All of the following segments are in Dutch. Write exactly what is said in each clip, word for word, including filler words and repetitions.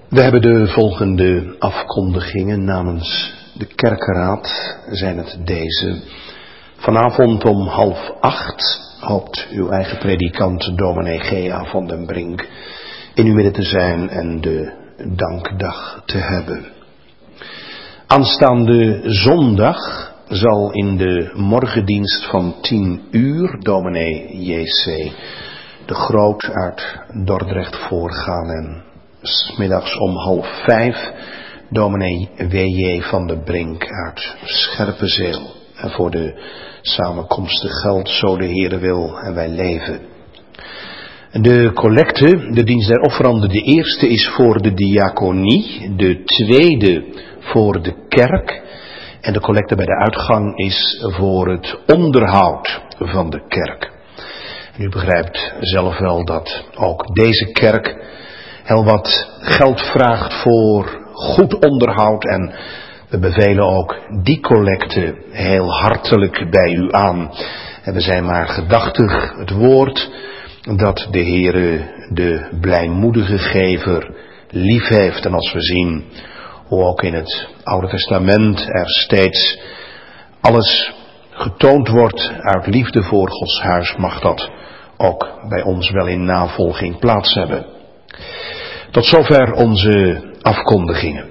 We hebben de volgende afkondigingen namens de kerkenraad, zijn het deze. Vanavond om half acht hoopt uw eigen predikant dominee Gea van den Brink in uw midden te zijn en de dankdag te hebben. Aanstaande zondag zal in de morgendienst van tien uur dominee J C de Groot uit Dordrecht voorgaan en 's middags om half vijf dominee W J van den Brink uit Scherpenzeel. En voor de samenkomstig geld, zo de Heere wil en wij leven. De collecte, de dienst der offeranden, de eerste is voor de diaconie, de tweede voor de kerk en de collecte bij de uitgang is voor het onderhoud van de kerk. En u begrijpt zelf wel dat ook deze kerk heel wat geld vraagt voor goed onderhoud en we bevelen ook die collecte heel hartelijk bij u aan. En we zijn maar gedachtig het woord dat de Heere de blijmoedige gever lief heeft. En als we zien hoe ook in het Oude Testament er steeds alles getoond wordt uit liefde voor Gods huis, mag dat ook bij ons wel in navolging plaats hebben. Tot zover onze afkondigingen.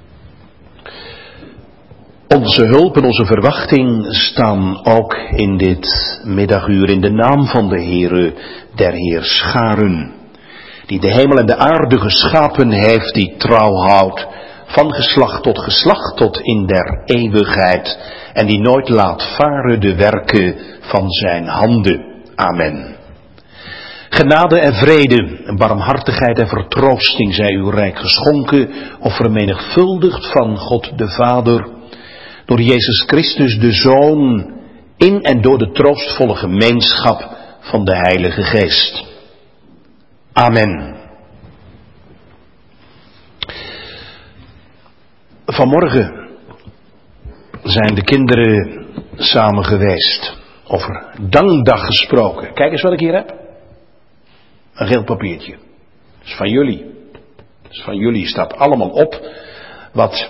Onze hulp en onze verwachting staan ook in dit middaguur in de naam van de Heere der Heerscharen, die de hemel en de aarde geschapen heeft, die trouw houdt van geslacht tot geslacht tot in der eeuwigheid en die nooit laat varen de werken van zijn handen. Amen. Genade en vrede, barmhartigheid en vertroosting zij uw rijk geschonken of vermenigvuldigd van God de Vader, door Jezus Christus de Zoon, in en door de troostvolle gemeenschap van de Heilige Geest. Amen. Vanmorgen zijn de kinderen samen geweest, over dankdag gesproken. Kijk eens wat ik hier heb. Een geel papiertje. Dat is van jullie. Dat is van jullie. Staat allemaal op wat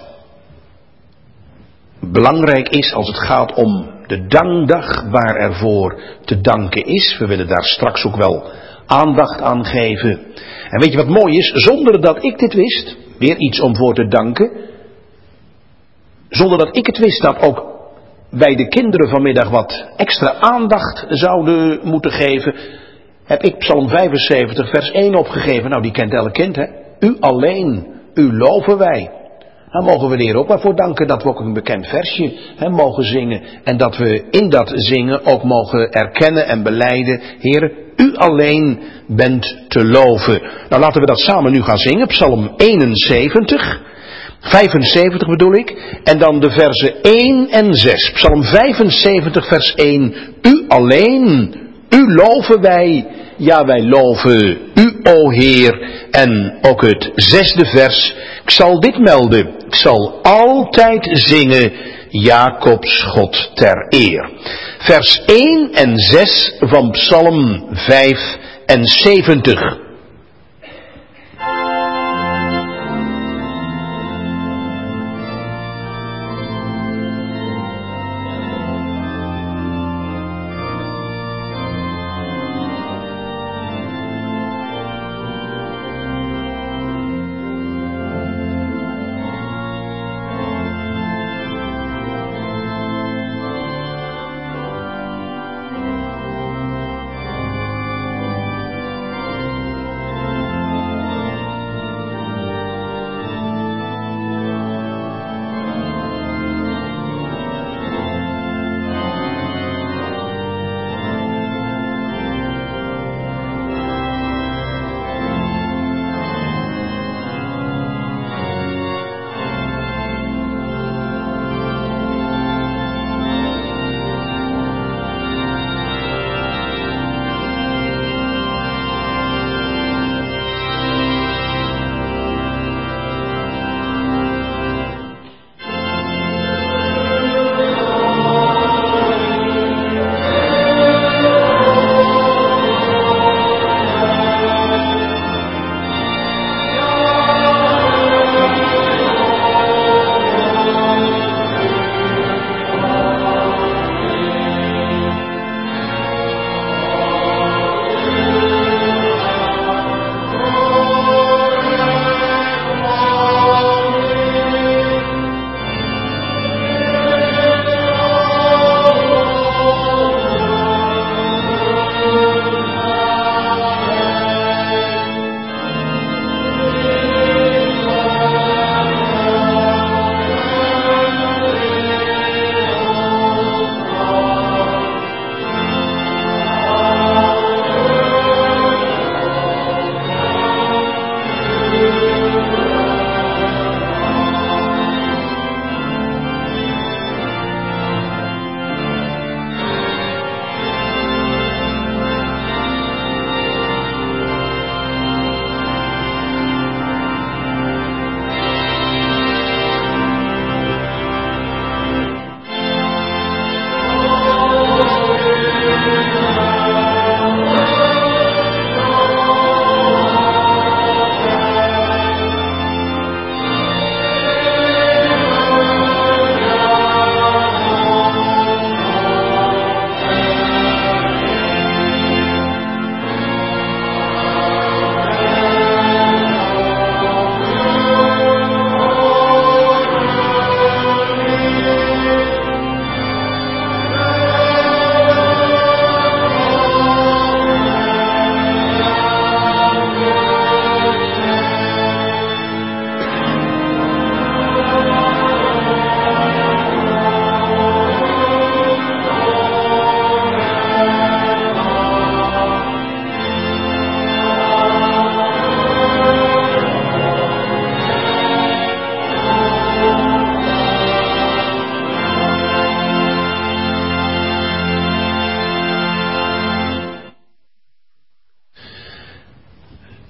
belangrijk is als het gaat om de dankdag, waar er voor te danken is. We willen daar straks ook wel aandacht aan geven. En weet je wat mooi is? Zonder dat ik dit wist, weer iets om voor te danken. Zonder dat ik het wist dat ook wij de kinderen vanmiddag wat extra aandacht zouden moeten geven, heb ik Psalm vijfenzeventig vers één opgegeven. Nou, die kent elk kind, hè. U alleen, u loven wij. Dan mogen we de Heer ook maar voor danken dat we ook een bekend versje hè, mogen zingen. En dat we in dat zingen ook mogen erkennen en belijden. Heere, u alleen bent te loven. Nou, laten we dat samen nu gaan zingen. Psalm eenenzeventig. vijfenzeventig bedoel ik. En dan de versen één en zes. Psalm vijfenzeventig vers één. U alleen, u loven wij. Ja, wij loven u, o Heer. En ook het zesde vers. Ik zal dit melden. Ik zal altijd zingen. Jacobs God ter eer. Vers één en zes van Psalm vijfenzeventig.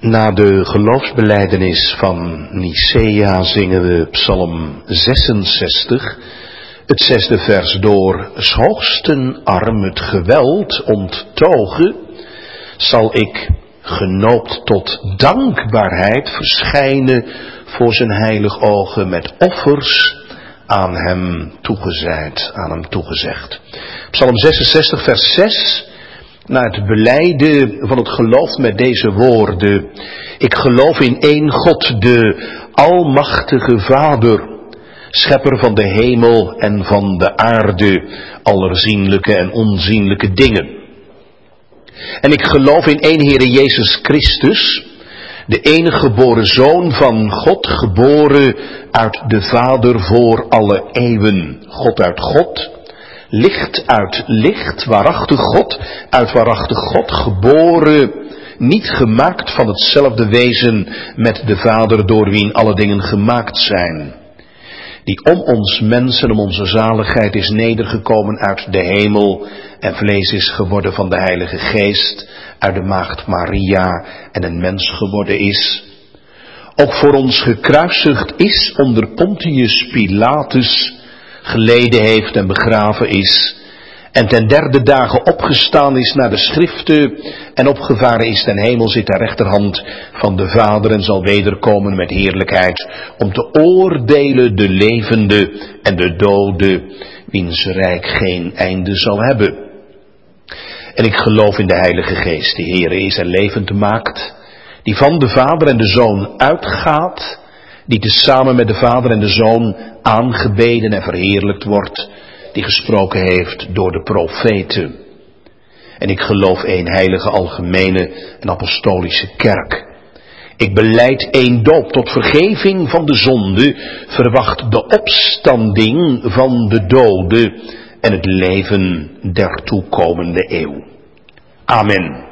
Na de geloofsbelijdenis van Nicea zingen we Psalm zesenzestig, het zesde vers door. 's hoogsten arm het geweld onttogen, zal ik genoopt tot dankbaarheid verschijnen voor zijn heilig ogen met offers aan hem toegezeid, aan hem toegezegd. Psalm zesenzestig vers zes. Na het belijden van het geloof met deze woorden. Ik geloof in één God, de almachtige Vader, schepper van de hemel en van de aarde, aller zienlijke en onzienlijke dingen. En ik geloof in één Heere Jezus Christus, de enige geboren Zoon van God, geboren uit de Vader voor alle eeuwen. God uit God. Licht uit licht, waarachtig God, uit waarachtig God, geboren, niet gemaakt van hetzelfde wezen met de Vader door wien alle dingen gemaakt zijn. Die om ons mensen, om onze zaligheid is nedergekomen uit de hemel en vlees is geworden van de Heilige Geest, uit de maagd Maria en een mens geworden is. Ook voor ons gekruisigd is onder Pontius Pilatus, geleden heeft en begraven is, en ten derde dagen opgestaan is naar de schriften en opgevaren is ten hemel, zit ter rechterhand van de Vader en zal wederkomen met heerlijkheid om te oordelen de levende en de doden, wiens rijk geen einde zal hebben. En ik geloof in de Heilige Geest, die Heere is en levend maakt, die van de Vader en de Zoon uitgaat, die tezamen met de Vader en de Zoon aangebeden en verheerlijkt wordt, die gesproken heeft door de profeten. En ik geloof één heilige algemene en apostolische kerk. Ik belijd één doop tot vergeving van de zonde, verwacht de opstanding van de doden en het leven der toekomende eeuw. Amen.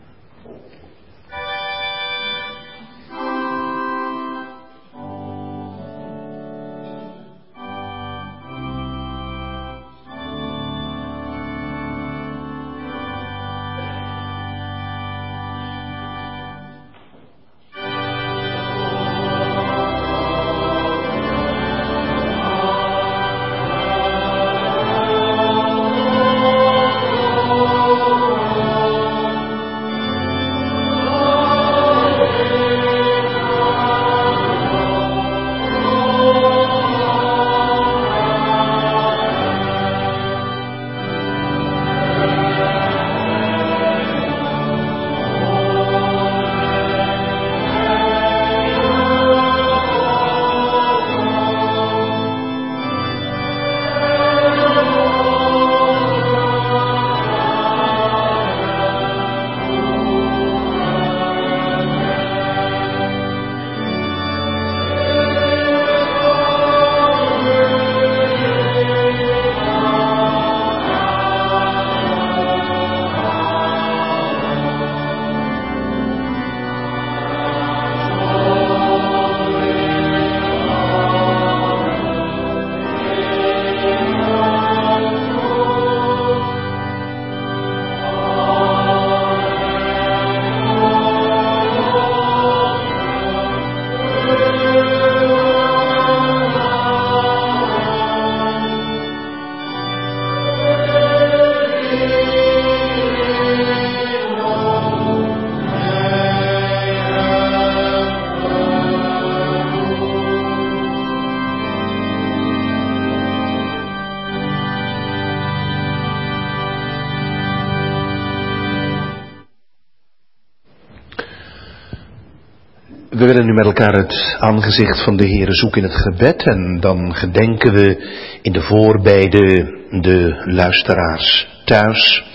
We willen nu met elkaar het aangezicht van de Heere zoeken in het gebed en dan gedenken we in de voorbede de luisteraars thuis.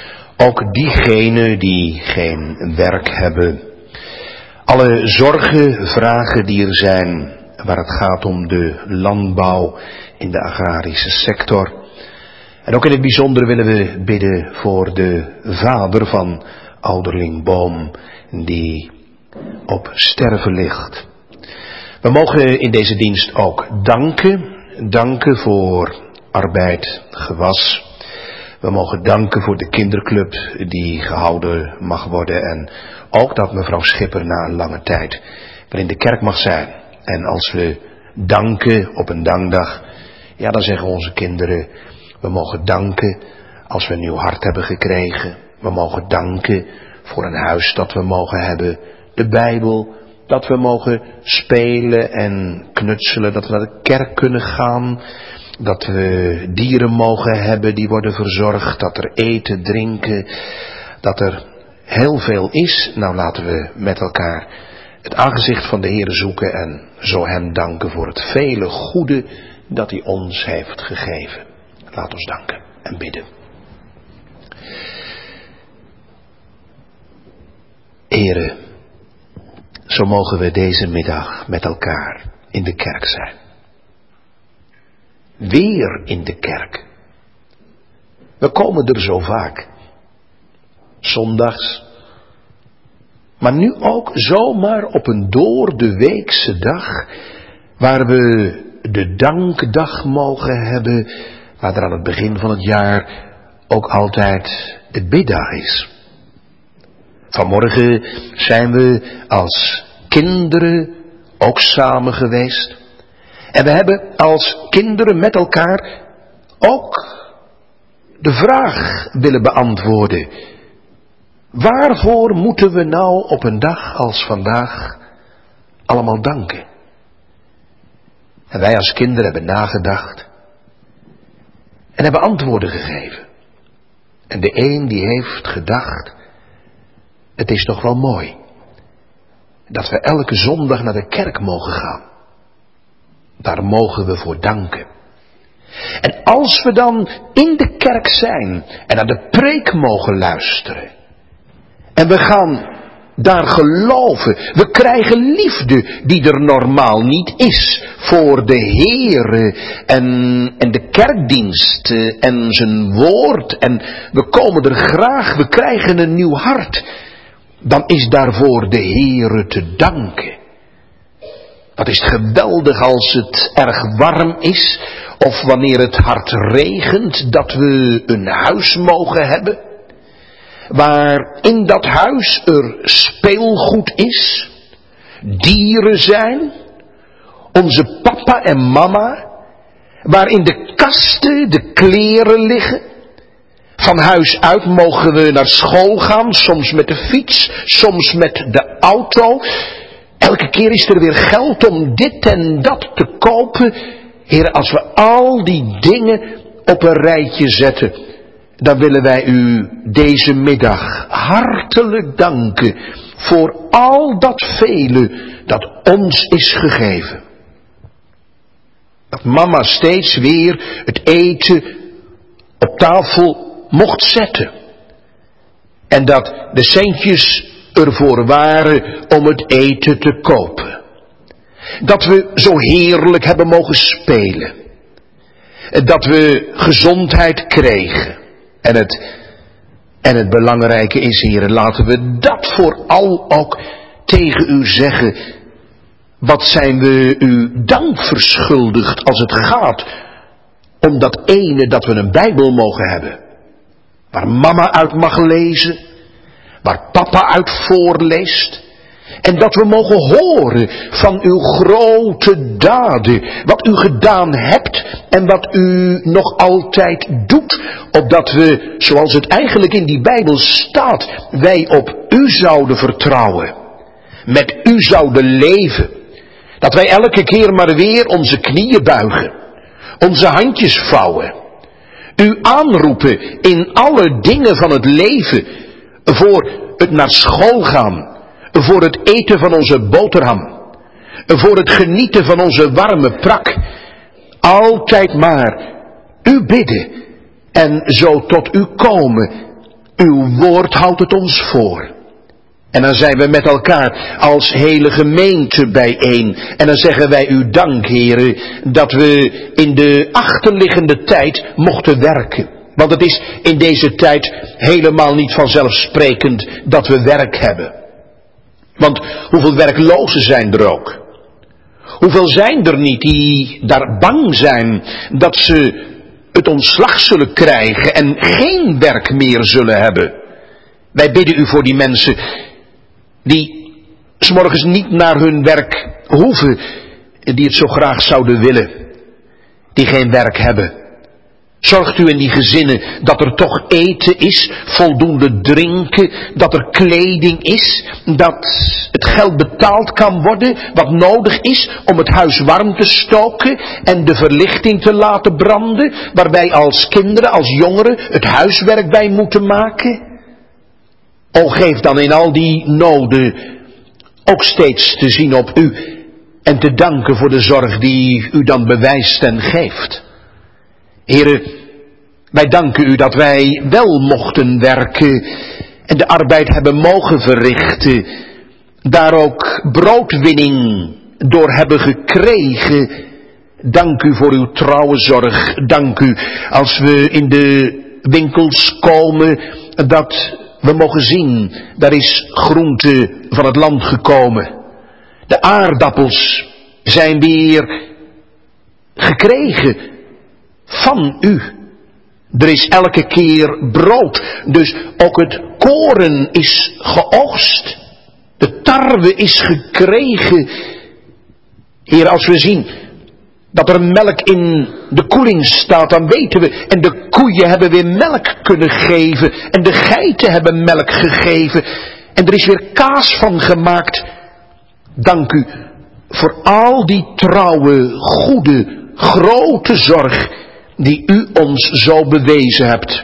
Ook diegenen die geen werk hebben. Alle zorgen, vragen die er zijn waar het gaat om de landbouw in de agrarische sector. En ook in het bijzonder willen we bidden voor de vader van ouderling Boom die op sterven ligt. We mogen in deze dienst ook danken. Danken voor arbeid, gewas. We mogen danken voor de kinderclub die gehouden mag worden. En ook dat mevrouw Schipper na een lange tijd weer in de kerk mag zijn. En als we danken op een dankdag, ja, dan zeggen onze kinderen, we mogen danken als we een nieuw hart hebben gekregen. We mogen danken voor een huis dat we mogen hebben. De Bijbel, dat we mogen spelen en knutselen. Dat we naar de kerk kunnen gaan. Dat we dieren mogen hebben die worden verzorgd. Dat er eten, drinken. Dat er heel veel is. Nou, laten we met elkaar het aangezicht van de Heer zoeken. En zo hem danken voor het vele goede dat hij ons heeft gegeven. Laat ons danken en bidden. Here, zo mogen we deze middag met elkaar in de kerk zijn. Weer in de kerk. We komen er zo vaak. Zondags. Maar nu ook zomaar op een door de weekse dag, waar we de dankdag mogen hebben, waar er aan het begin van het jaar ook altijd het biddag is. Vanmorgen zijn we als kinderen ook samen geweest. En we hebben als kinderen met elkaar ook de vraag willen beantwoorden. Waarvoor moeten we nou op een dag als vandaag allemaal danken? En wij als kinderen hebben nagedacht en hebben antwoorden gegeven. En de een die heeft gedacht, het is toch wel mooi dat we elke zondag naar de kerk mogen gaan. Daar mogen we voor danken. En als we dan in de kerk zijn en naar de preek mogen luisteren. En we gaan daar geloven. We krijgen liefde die er normaal niet is voor de Heere en, en de kerkdienst en zijn woord. En we komen er graag, we krijgen een nieuw hart. Dan is daarvoor de Heere te danken. Wat is het geweldig als het erg warm is, of wanneer het hard regent, dat we een huis mogen hebben, waar in dat huis er speelgoed is, dieren zijn, onze papa en mama, waar in de kasten de kleren liggen. Van huis uit mogen we naar school gaan, soms met de fiets, soms met de auto. Elke keer is er weer geld om dit en dat te kopen. Heer, als we al die dingen op een rijtje zetten, dan willen wij u deze middag hartelijk danken voor al dat vele dat ons is gegeven. Dat mama steeds weer het eten op tafel mocht zetten. En dat de centjes ervoor waren om het eten te kopen. Dat we zo heerlijk hebben mogen spelen. Dat we gezondheid kregen. En het, en het belangrijke is, heren, laten we dat vooral ook tegen u zeggen. Wat zijn we u dank verschuldigd als het gaat om dat ene dat we een Bijbel mogen hebben. Waar mama uit mag lezen. Waar papa uit voorleest. En dat we mogen horen van uw grote daden. Wat u gedaan hebt en wat u nog altijd doet. Opdat we, zoals het eigenlijk in die Bijbel staat, wij op u zouden vertrouwen. Met u zouden leven. Dat wij elke keer maar weer onze knieën buigen. Onze handjes vouwen. U aanroepen in alle dingen van het leven. Voor het naar school gaan. Voor het eten van onze boterham. Voor het genieten van onze warme prak. Altijd maar u bidden. En zo tot u komen. Uw woord houdt het ons voor. En dan zijn we met elkaar als hele gemeente bijeen. En dan zeggen wij u dank, heren, dat we in de achterliggende tijd mochten werken. Want het is in deze tijd helemaal niet vanzelfsprekend dat we werk hebben. Want hoeveel werklozen zijn er ook? Hoeveel zijn er niet die daar bang zijn dat ze het ontslag zullen krijgen en geen werk meer zullen hebben. Wij bidden u voor die mensen die 's morgens niet naar hun werk hoeven, die het zo graag zouden willen, die geen werk hebben. Zorgt u in die gezinnen dat er toch eten is, voldoende drinken, dat er kleding is, dat het geld betaald kan worden wat nodig is om het huis warm te stoken en de verlichting te laten branden, waar wij als kinderen, als jongeren het huiswerk bij moeten maken. O, geef dan in al die noden ook steeds te zien op u en te danken voor de zorg die u dan bewijst en geeft. Heren, wij danken u dat wij wel mochten werken en de arbeid hebben mogen verrichten, daar ook broodwinning door hebben gekregen. Dank u voor uw trouwe zorg. Dank u als we in de winkels komen, dat we mogen zien, daar is groente van het land gekomen. De aardappels zijn weer gekregen van u. Er is elke keer brood, dus ook het koren is geoogst. De tarwe is gekregen. Heer, als we zien dat er melk in de koeling staat, dan weten we, en de koeien hebben weer melk kunnen geven, en de geiten hebben melk gegeven, en er is weer kaas van gemaakt. Dank u voor al die trouwe, goede, grote zorg die u ons zo bewezen hebt.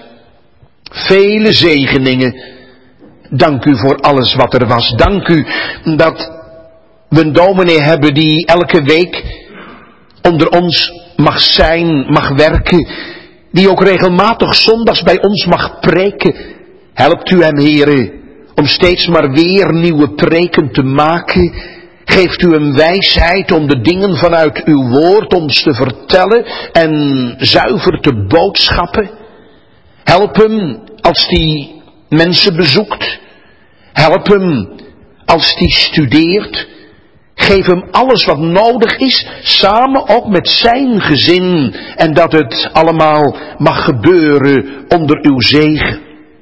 Vele zegeningen. Dank u voor alles wat er was. Dank u dat we een dominee hebben die elke week onder ons mag zijn, mag werken. Die ook regelmatig zondags bij ons mag preken. Helpt u hem, heren, om steeds maar weer nieuwe preken te maken. Geeft u hem wijsheid om de dingen vanuit uw woord ons te vertellen en zuiver te boodschappen. Help hem als hij mensen bezoekt. Help hem als hij studeert. Geef hem alles wat nodig is, samen ook met zijn gezin. En dat het allemaal mag gebeuren onder uw zegen.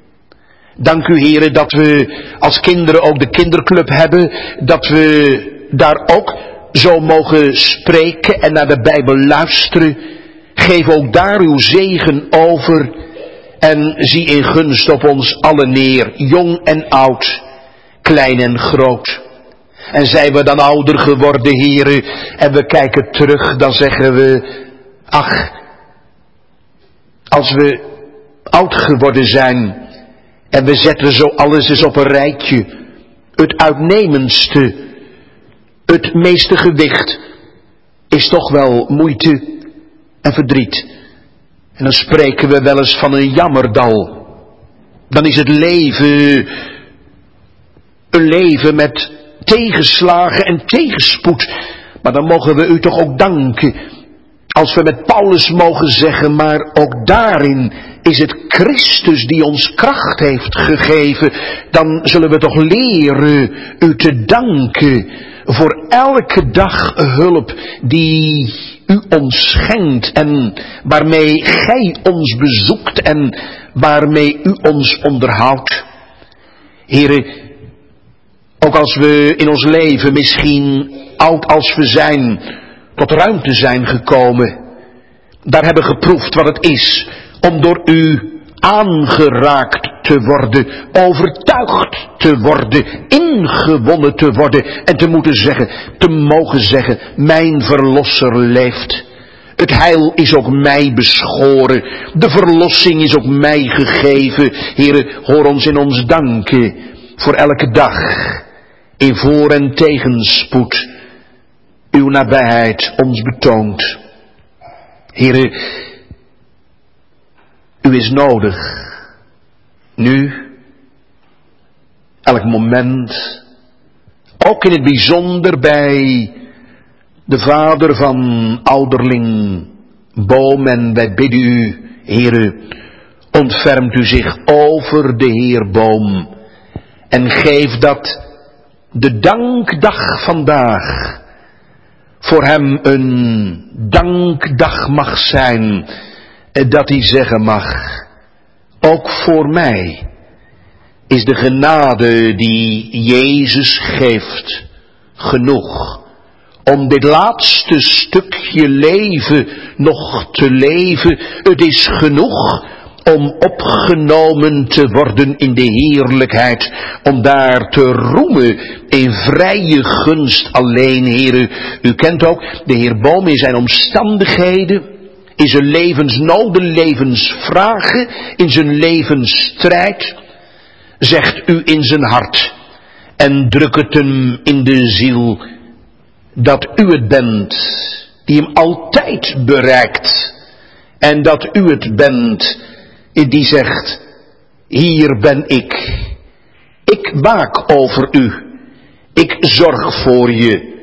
Dank u, heren, dat we als kinderen ook de kinderclub hebben. Dat we daar ook zo mogen spreken en naar de Bijbel luisteren. Geef ook daar uw zegen over. En zie in gunst op ons allen neer, jong en oud, klein en groot. En zijn we dan ouder geworden, heren, en we kijken terug, dan zeggen we, ach, als we oud geworden zijn en we zetten zo alles eens op een rijtje, het uitnemendste, het meeste gewicht, is toch wel moeite en verdriet. En dan spreken we wel eens van een jammerdal. Dan is het leven een leven met tegenslagen en tegenspoed. Maar dan mogen we u toch ook danken. Als we met Paulus mogen zeggen, maar ook daarin is het Christus die ons kracht heeft gegeven. Dan zullen we toch leren u te danken voor elke dag hulp die u ons schenkt en waarmee gij ons bezoekt en waarmee u ons onderhoudt. Heren, ook als we in ons leven misschien oud als we zijn, tot ruimte zijn gekomen, daar hebben geproefd wat het is om door u aangeraakt te worden, overtuigd te worden, ingewonnen te worden en te moeten zeggen, te mogen zeggen, mijn verlosser leeft. Het heil is ook mij beschoren, de verlossing is ook mij gegeven. Heere, hoor ons in ons danken voor elke dag, in voor- en tegenspoed, uw nabijheid ons betoont. Heere, u is nodig, nu, elk moment, ook in het bijzonder bij de vader van ouderling Boom, en wij bidden u, Heere, ontfermt u zich over de Heer Boom en geef dat de dankdag vandaag voor hem een dankdag mag zijn dat hij zeggen mag, ook voor mij is de genade die Jezus geeft genoeg om dit laatste stukje leven nog te leven. Het is genoeg om opgenomen te worden in de heerlijkheid, om daar te roemen in vrije gunst alleen, Heere. U kent ook de Heer Boom in zijn omstandigheden, in zijn levensnoden, levensvragen, in zijn levensstrijd, zegt u in zijn hart en druk het hem in de ziel, dat u het bent die hem altijd bereikt en dat u het bent die zegt, hier ben ik, ik waak over u, ik zorg voor je,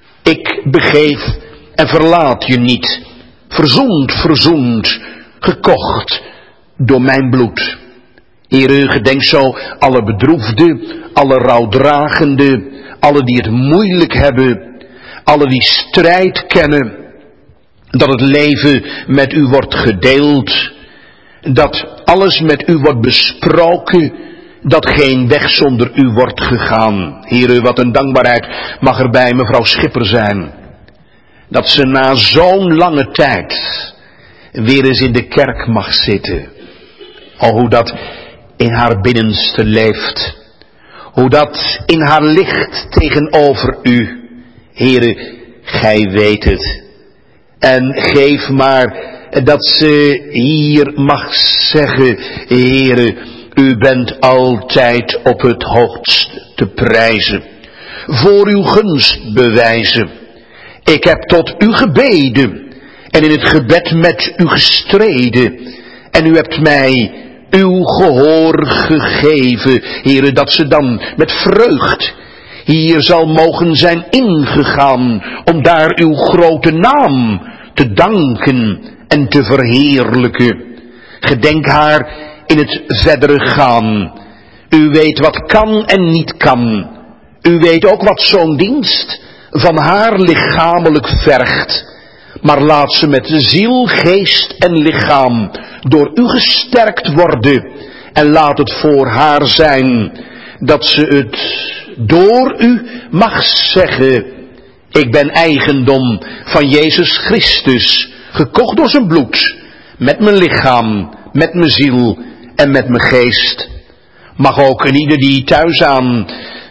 ik begeef en verlaat je niet, verzoend, verzoend, gekocht door mijn bloed. Heere, gedenk zo alle bedroefden, alle rouwdragenden, alle die het moeilijk hebben, alle die strijd kennen, dat het leven met u wordt gedeeld, dat alles met u wordt besproken, dat geen weg zonder u wordt gegaan. Heere, wat een dankbaarheid mag er bij mevrouw Schipper zijn, dat ze na zo'n lange tijd weer eens in de kerk mag zitten. Oh, hoe dat in haar binnenste leeft, hoe dat in haar ligt tegenover u. Heere, gij weet het. En geef maar dat ze hier mag zeggen, Heere, u bent altijd op het hoogst te prijzen. Voor uw gunst bewijzen. Ik heb tot u gebeden en in het gebed met u gestreden. En u hebt mij uw gehoor gegeven, Heere, dat ze dan met vreugd hier zal mogen zijn ingegaan, om daar uw grote naam te danken en te verheerlijken. Gedenk haar in het verdere gaan. U weet wat kan en niet kan. U weet ook wat zo'n dienst van haar lichamelijk vergt. Maar laat ze met ziel, geest en lichaam door u gesterkt worden. En laat het voor haar zijn dat ze het door u mag zeggen, ik ben eigendom van Jezus Christus, gekocht door zijn bloed, met mijn lichaam, met mijn ziel en met mijn geest. Mag ook een ieder die thuis aan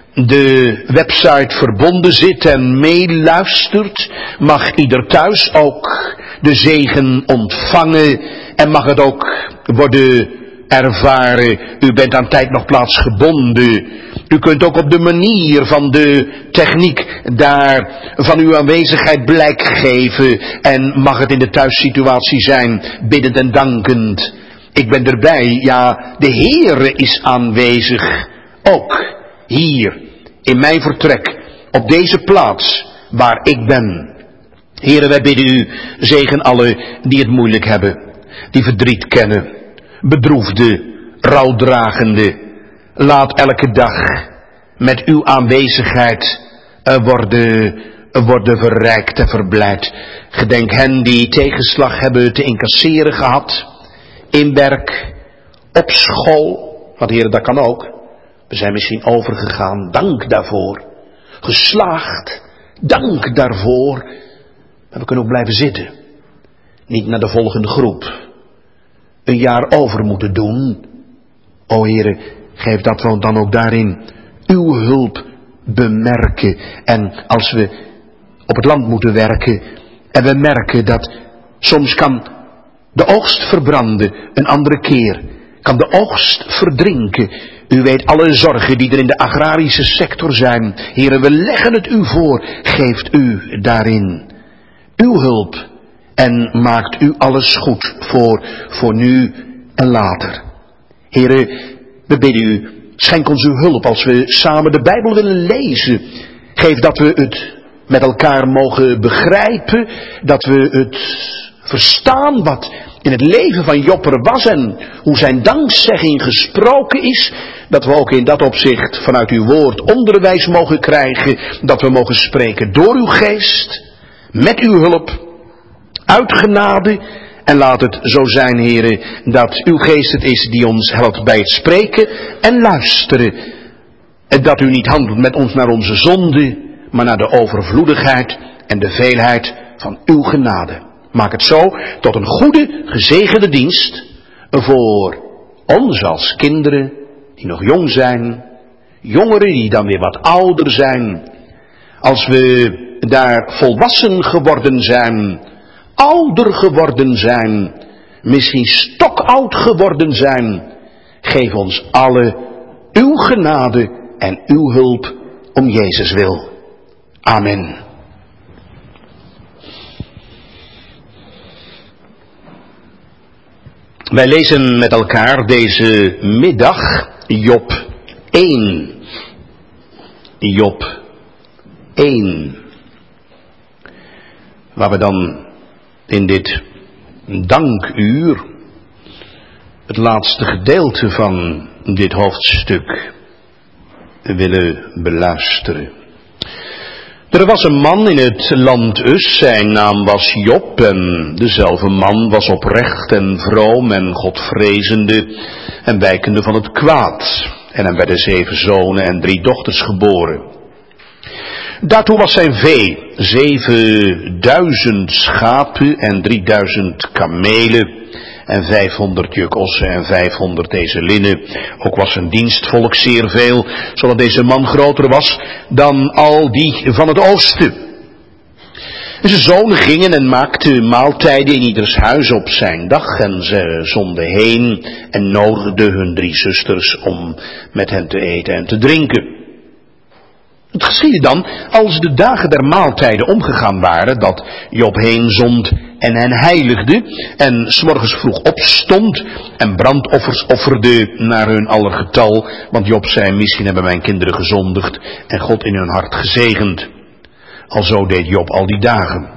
de website verbonden zit en meeluistert, mag ieder thuis ook de zegen ontvangen en mag het ook worden ervaren. U bent aan tijd nog plaats gebonden. U kunt ook op de manier van de techniek daar van uw aanwezigheid blijk geven en mag het in de thuissituatie zijn, biddend en dankend. Ik ben erbij, ja, de Heere is aanwezig, ook hier in mijn vertrek, op deze plaats waar ik ben. Heere, wij bidden u, zegen alle die het moeilijk hebben, die verdriet kennen, bedroefde, rouwdragende. Laat elke dag met uw aanwezigheid uh, worden, uh, worden verrijkt en verblijd. Gedenk hen die tegenslag hebben te incasseren gehad, in werk, op school, want Heere, dat kan ook. We zijn misschien overgegaan, dank daarvoor. Geslaagd, dank daarvoor. Maar we kunnen ook blijven zitten. Niet naar de volgende groep. Een jaar over moeten doen. O Heere, geef dat we dan ook daarin uw hulp bemerken. En als we op het land moeten werken en we merken dat soms kan de oogst verbranden, een andere keer kan de oogst verdrinken. U weet alle zorgen die er in de agrarische sector zijn. Heren, we leggen het u voor. Geeft u daarin uw hulp en maakt u alles goed voor, voor nu en later. Heren, we bidden u, schenk ons uw hulp als we samen de Bijbel willen lezen. Geef dat we het met elkaar mogen begrijpen, dat we het verstaan wat in het leven van Job was en hoe zijn dankzegging gesproken is, dat we ook in dat opzicht vanuit uw woord onderwijs mogen krijgen, dat we mogen spreken door uw geest, met uw hulp, uit genade En laat het zo zijn, Heere, dat uw geest het is die ons helpt bij het spreken en luisteren. En dat u niet handelt met ons naar onze zonde, maar naar de overvloedigheid en de veelheid van uw genade. Maak het zo tot een goede, gezegende dienst voor ons als kinderen die nog jong zijn, jongeren die dan weer wat ouder zijn. Als we daar volwassen geworden zijn, ouder geworden zijn, misschien stokoud geworden zijn, geef ons alle uw genade en uw hulp om Jezus wil. Amen. Wij lezen met elkaar deze middag Job één. Job één. Waar we dan in dit dankuur het laatste gedeelte van dit hoofdstuk willen beluisteren. Er was een man in het land Us, zijn naam was Job, en dezelfde man was oprecht en vroom en godvrezende en wijkende van het kwaad. En hem werden zeven zonen en drie dochters geboren. Daartoe was zijn vee, zevenduizend schapen en drieduizend kamelen en vijfhonderd juk ossen en vijfhonderd ezelinnen. Ook was zijn dienstvolk zeer veel, zodat deze man groter was dan al die van het oosten. En zijn zonen gingen en maakten maaltijden in ieders huis op zijn dag, en ze zonden heen en nodigden hun drie zusters om met hen te eten en te drinken. Het geschiedde dan, als de dagen der maaltijden omgegaan waren, dat Job heen zond en hen heiligde, en 's morgens vroeg opstond en brandoffers offerde naar hun aller getal, want Job zei, misschien hebben mijn kinderen gezondigd en God in hun hart gezegend. Alzo deed Job al die dagen.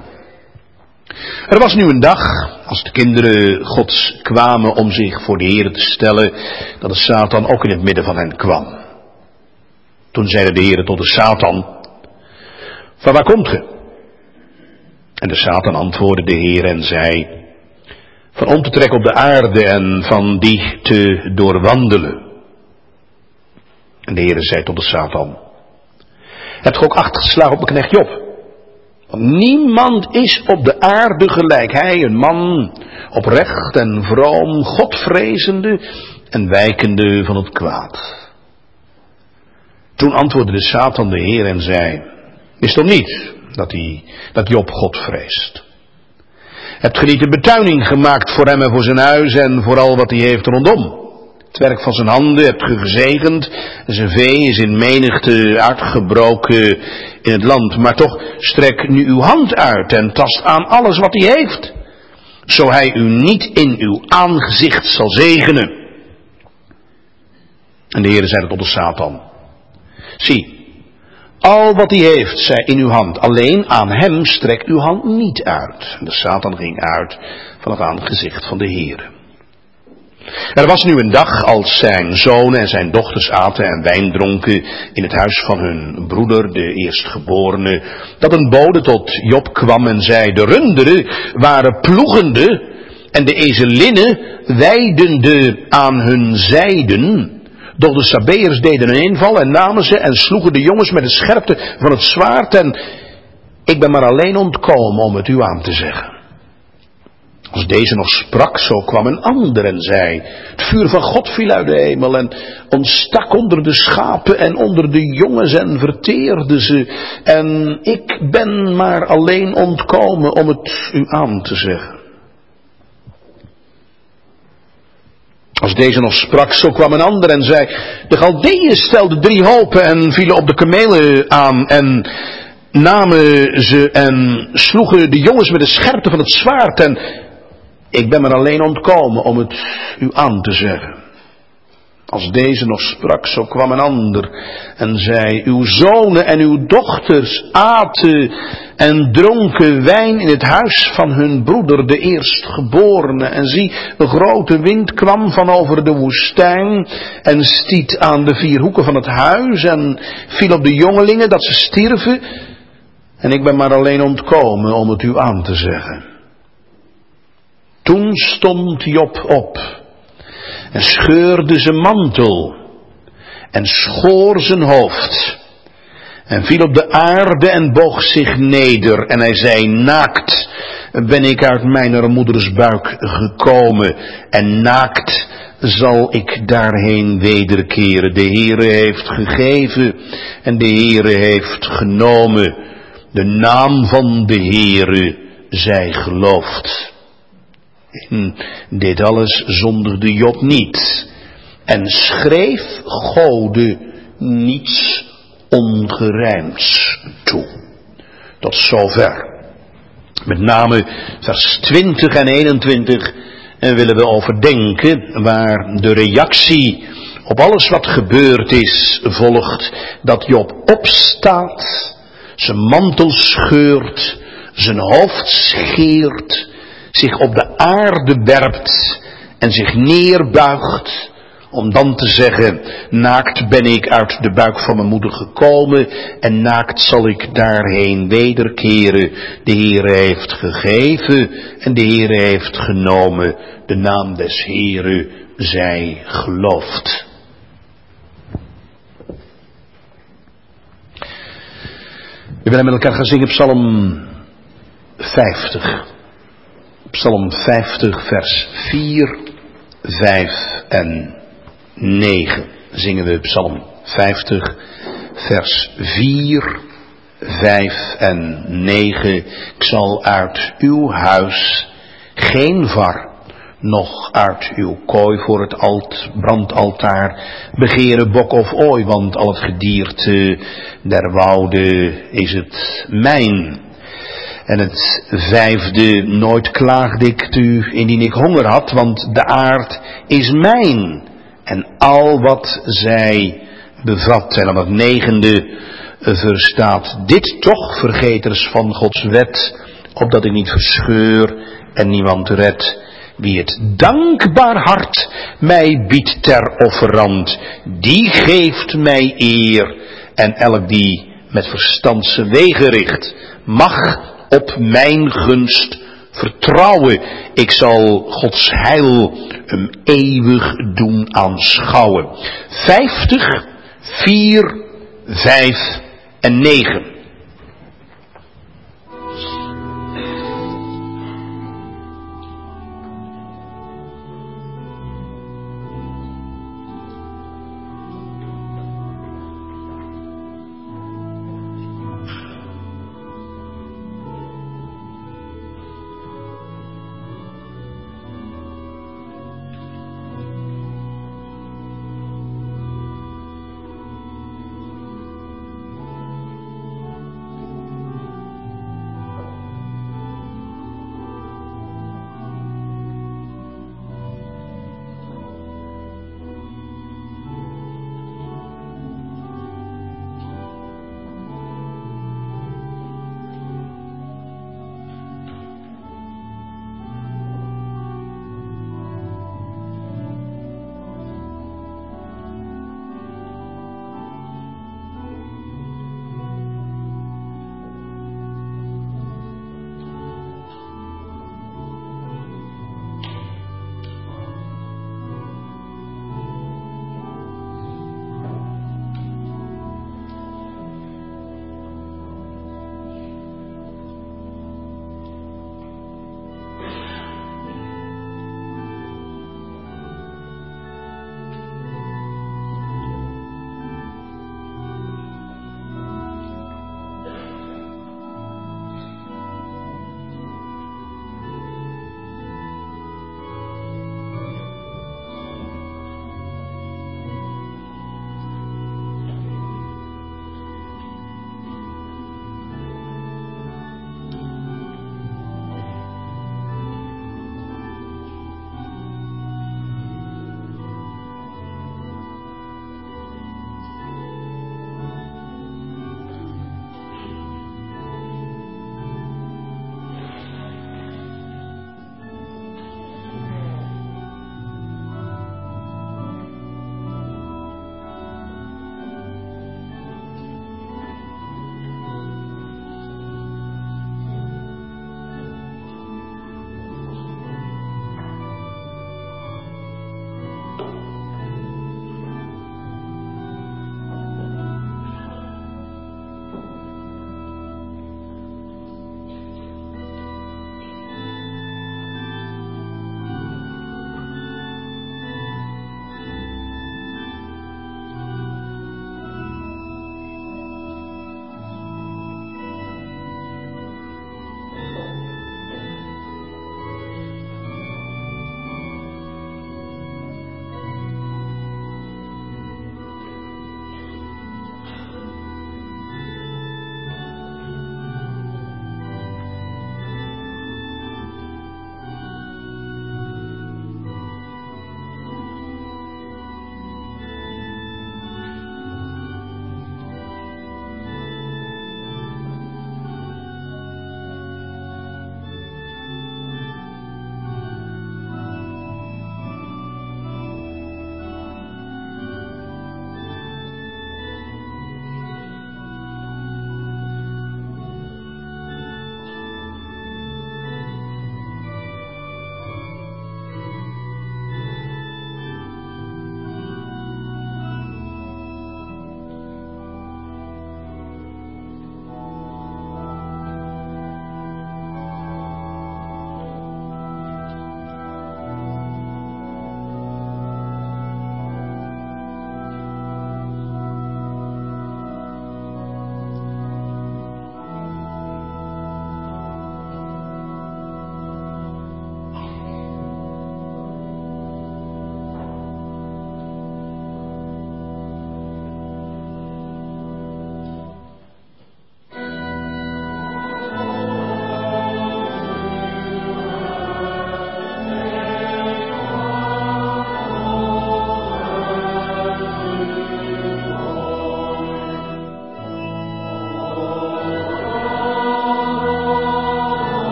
Er was nu een dag, als de kinderen Gods kwamen om zich voor de Heere te stellen, dat de Satan ook in het midden van hen kwam. Toen zeide de Heere tot de Satan, van waar komt ge? En de Satan antwoordde de Heer en zei, van om te trekken op de aarde en van die te doorwandelen. En de Heer zei tot de Satan, hebt ge ook acht geslagen op mijn knecht Job? Want niemand is op de aarde gelijk hij, een man oprecht en vroom, godvrezende en wijkende van het kwaad. Toen antwoordde de Satan de Heer en zei, is het niet dat, hij, dat Job God vreest? Hebt ge niet een betuining gemaakt voor hem en voor zijn huis en voor al wat hij heeft rondom? Het werk van zijn handen hebt ge gezegend, en zijn vee is in menigte uitgebroken in het land. Maar toch strek nu uw hand uit en tast aan alles wat hij heeft, zo hij u niet in uw aangezicht zal zegenen. En de Heer zei tot de Satan, zie, al wat hij heeft, zij in uw hand, alleen aan hem strek uw hand niet uit. En de Satan ging uit van het aangezicht van de Heere. Er was nu een dag, als zijn zonen en zijn dochters aten en wijn dronken in het huis van hun broeder, de eerstgeborene, dat een bode tot Job kwam en zei, de runderen waren ploegende en de ezelinnen weidende aan hun zijden. Doch de Sabeërs deden een inval en namen ze en sloegen de jongens met de scherpte van het zwaard, en ik ben maar alleen ontkomen om het u aan te zeggen. Als deze nog sprak, zo kwam een ander en zei, het vuur van God viel uit de hemel en ontstak onder de schapen en onder de jongens en verteerde ze, en ik ben maar alleen ontkomen om het u aan te zeggen. Als deze nog sprak, zo kwam een ander en zei, de Galdeeën stelden drie hopen en vielen op de kamelen aan en namen ze en sloegen de jongens met de scherpte van het zwaard, en ik ben maar alleen ontkomen om het u aan te zeggen. Als deze nog sprak, zo kwam een ander en zei, uw zonen en uw dochters aten en dronken wijn in het huis van hun broeder, de eerstgeborene. En zie, een grote wind kwam van over de woestijn en stiet aan de vier hoeken van het huis en viel op de jongelingen dat ze stierven. En ik ben maar alleen ontkomen om het u aan te zeggen. Toen stond Job op en scheurde zijn mantel en schoor zijn hoofd en viel op de aarde en boog zich neder en hij zei, naakt ben ik uit mijn moeders buik gekomen en naakt zal ik daarheen wederkeren. De Heere heeft gegeven en de Heere heeft genomen. De naam van de Heere zij geloofd. In dit alles zondigde Job niet en schreef Gode niets ongerijmds toe. Tot zover. Met name vers twintig en eenentwintig en willen we overdenken waar de reactie op alles wat gebeurd is volgt. Dat Job opstaat, zijn mantel scheurt, zijn hoofd scheert, zich op de aarde werpt en zich neerbuigt. Om dan te zeggen, naakt ben ik uit de buik van mijn moeder gekomen en naakt zal ik daarheen wederkeren. De Heere heeft gegeven en de Heere heeft genomen. De naam des Heere zij geloofd. We willen met elkaar gaan zingen Psalm vijftig. Psalm vijftig vers vier, vijf en negen. Zingen we Psalm vijftig vers vier, vijf en negen. Ik zal uit uw huis geen var, noch uit uw kooi voor het alt, brandaltaar begeren bok of ooi, want al het gedierte der woude is het mijn. En het vijfde, nooit klaagde ik het u indien ik honger had, want de aard is mijn en al wat zij bevat. En aan het negende verstaat, dit toch vergeters van Gods wet, opdat ik niet verscheur en niemand red. Wie het dankbaar hart mij biedt ter offerand, die geeft mij eer. En elk die met verstand zijn wegen richt, mag op mijn gunst vertrouwen. Ik zal Gods heil hem eeuwig doen aanschouwen. Vijftig, vier, vijf en negen.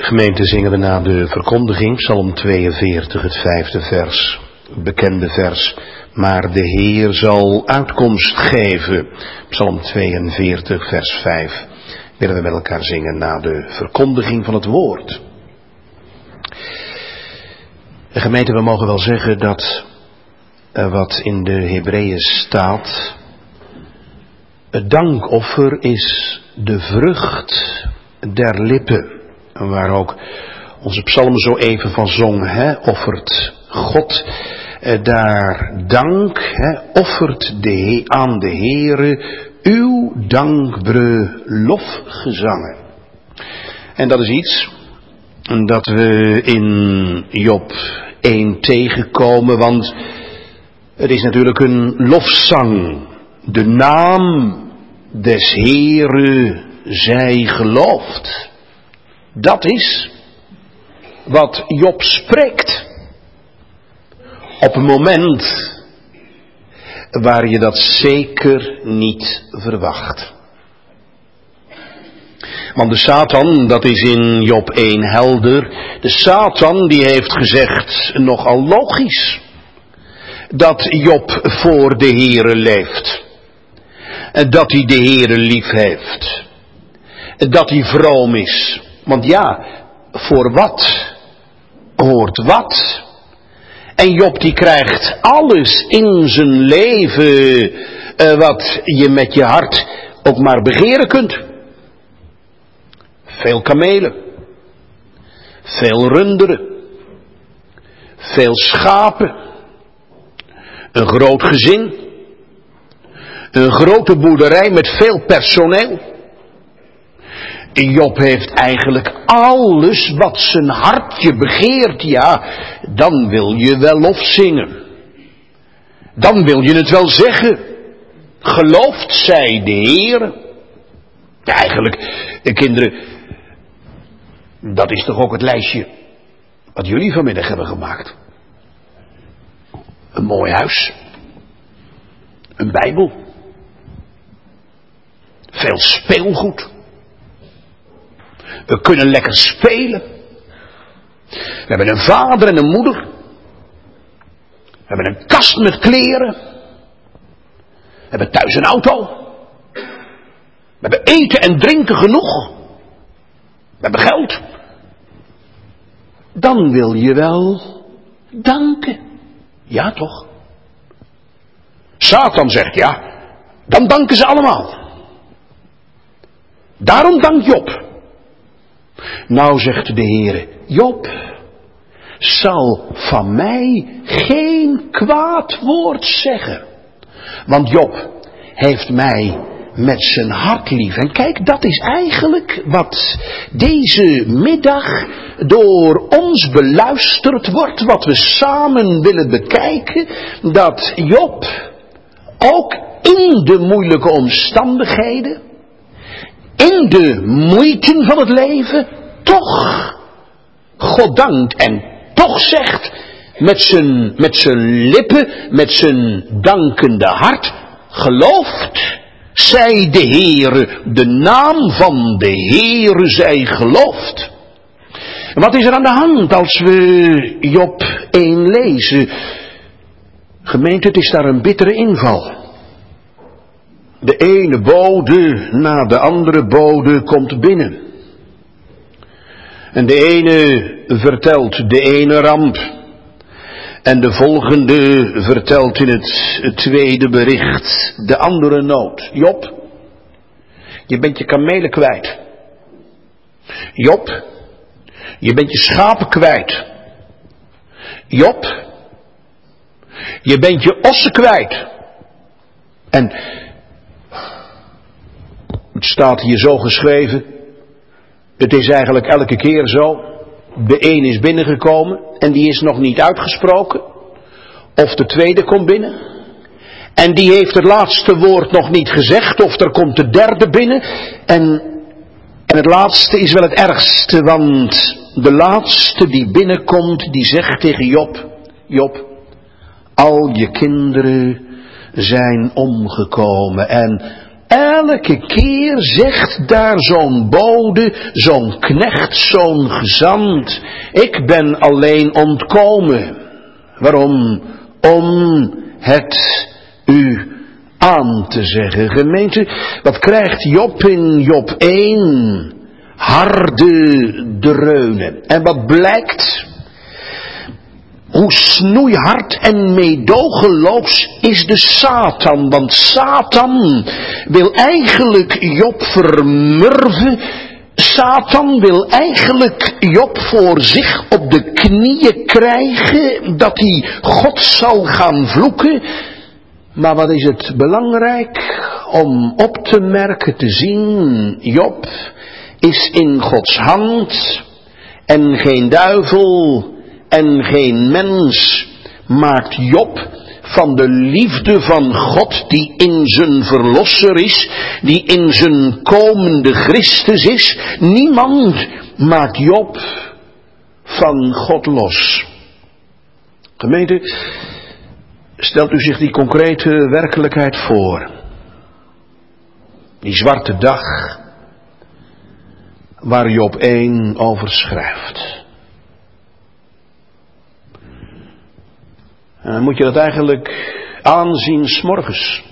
Gemeente, zingen we na de verkondiging, Psalm tweeënveertig, het vijfde vers, bekende vers. Maar de Heer zal uitkomst geven. Psalm tweeënveertig, vers vijf. Willen we met elkaar zingen na de verkondiging van het woord. Gemeente, we mogen wel zeggen dat uh, wat in de Hebreeën staat, het dankoffer is de vrucht der lippen. Waar ook onze psalm zo even van zong, hè, offert God eh, daar dank, hè, offert de, aan de Heere uw dankbre lofgezangen. En dat is iets dat we in Job één tegenkomen, want het is natuurlijk een lofzang. De naam des Heere zij geloofd. Dat is wat Job spreekt. Op een moment waar je dat zeker niet verwacht. Want de Satan, dat is in Job één helder. De Satan die heeft gezegd, nogal logisch, dat Job voor de Heere leeft. Dat hij de Heere lief heeft. Dat hij vroom is. Want ja, voor wat hoort wat? En Job die krijgt alles in zijn leven uh, wat je met je hart ook maar begeren kunt. Veel kamelen. Veel runderen. Veel schapen. Een groot gezin. Een grote boerderij met veel personeel. Job heeft eigenlijk alles wat zijn hartje begeert, ja, dan wil je wel lof zingen. Dan wil je het wel zeggen. Gelooft zij de Heere. Ja, eigenlijk, de kinderen, dat is toch ook het lijstje wat jullie vanmiddag hebben gemaakt. Een mooi huis. Een Bijbel. Veel speelgoed. We kunnen lekker spelen. We hebben een vader en een moeder. We hebben een kast met kleren. We hebben thuis een auto. We hebben eten en drinken genoeg. We hebben geld. Dan wil je wel danken. Ja toch? Satan zegt ja. Dan danken ze allemaal. Daarom dankt Job. Nou zegt de Heere, Job zal van mij geen kwaad woord zeggen. Want Job heeft mij met zijn hart lief. En kijk, dat is eigenlijk wat deze middag door ons beluisterd wordt. Wat we samen willen bekijken. Dat Job ook in de moeilijke omstandigheden, in de moeite van het leven, toch God dankt en toch zegt met zijn, met zijn lippen, met zijn dankende hart, gelooft zij de Heere, de naam van de Heere zij gelooft. En wat is er aan de hand als we Job één lezen? Gemeente, het is daar een bittere inval. De ene bode na de andere bode komt binnen. En de ene vertelt de ene ramp. En de volgende vertelt in het tweede bericht de andere nood. Job, je bent je kamelen kwijt. Job, je bent je schapen kwijt. Job, je bent je ossen kwijt. En het staat hier zo geschreven. Het is eigenlijk elke keer zo. De een is binnengekomen en die is nog niet uitgesproken. Of de tweede komt binnen. En die heeft het laatste woord nog niet gezegd. Of er komt de derde binnen. En, en het laatste is wel het ergste. Want de laatste die binnenkomt, die zegt tegen Job. Job, al je kinderen zijn omgekomen. En elke keer zegt daar zo'n bode, zo'n knecht, zo'n gezant, ik ben alleen ontkomen. Waarom? Om het u aan te zeggen. Gemeente, wat krijgt Job in Job één? Harde dreunen. En wat blijkt? Hoe snoeihard en meedogenloos is de Satan. Want Satan wil eigenlijk Job vermurven. Satan wil eigenlijk Job voor zich op de knieën krijgen. Dat hij God zal gaan vloeken. Maar wat is het belangrijk om op te merken, te zien? Job is in Gods hand. En geen duivel en geen mens maakt Job van de liefde van God die in zijn verlosser is, die in zijn komende Christus is. Niemand maakt Job van God los. Gemeente, stelt u zich die concrete werkelijkheid voor. Die zwarte dag waar Job één over schrijft. En dan moet je dat eigenlijk aanzien 's morgens.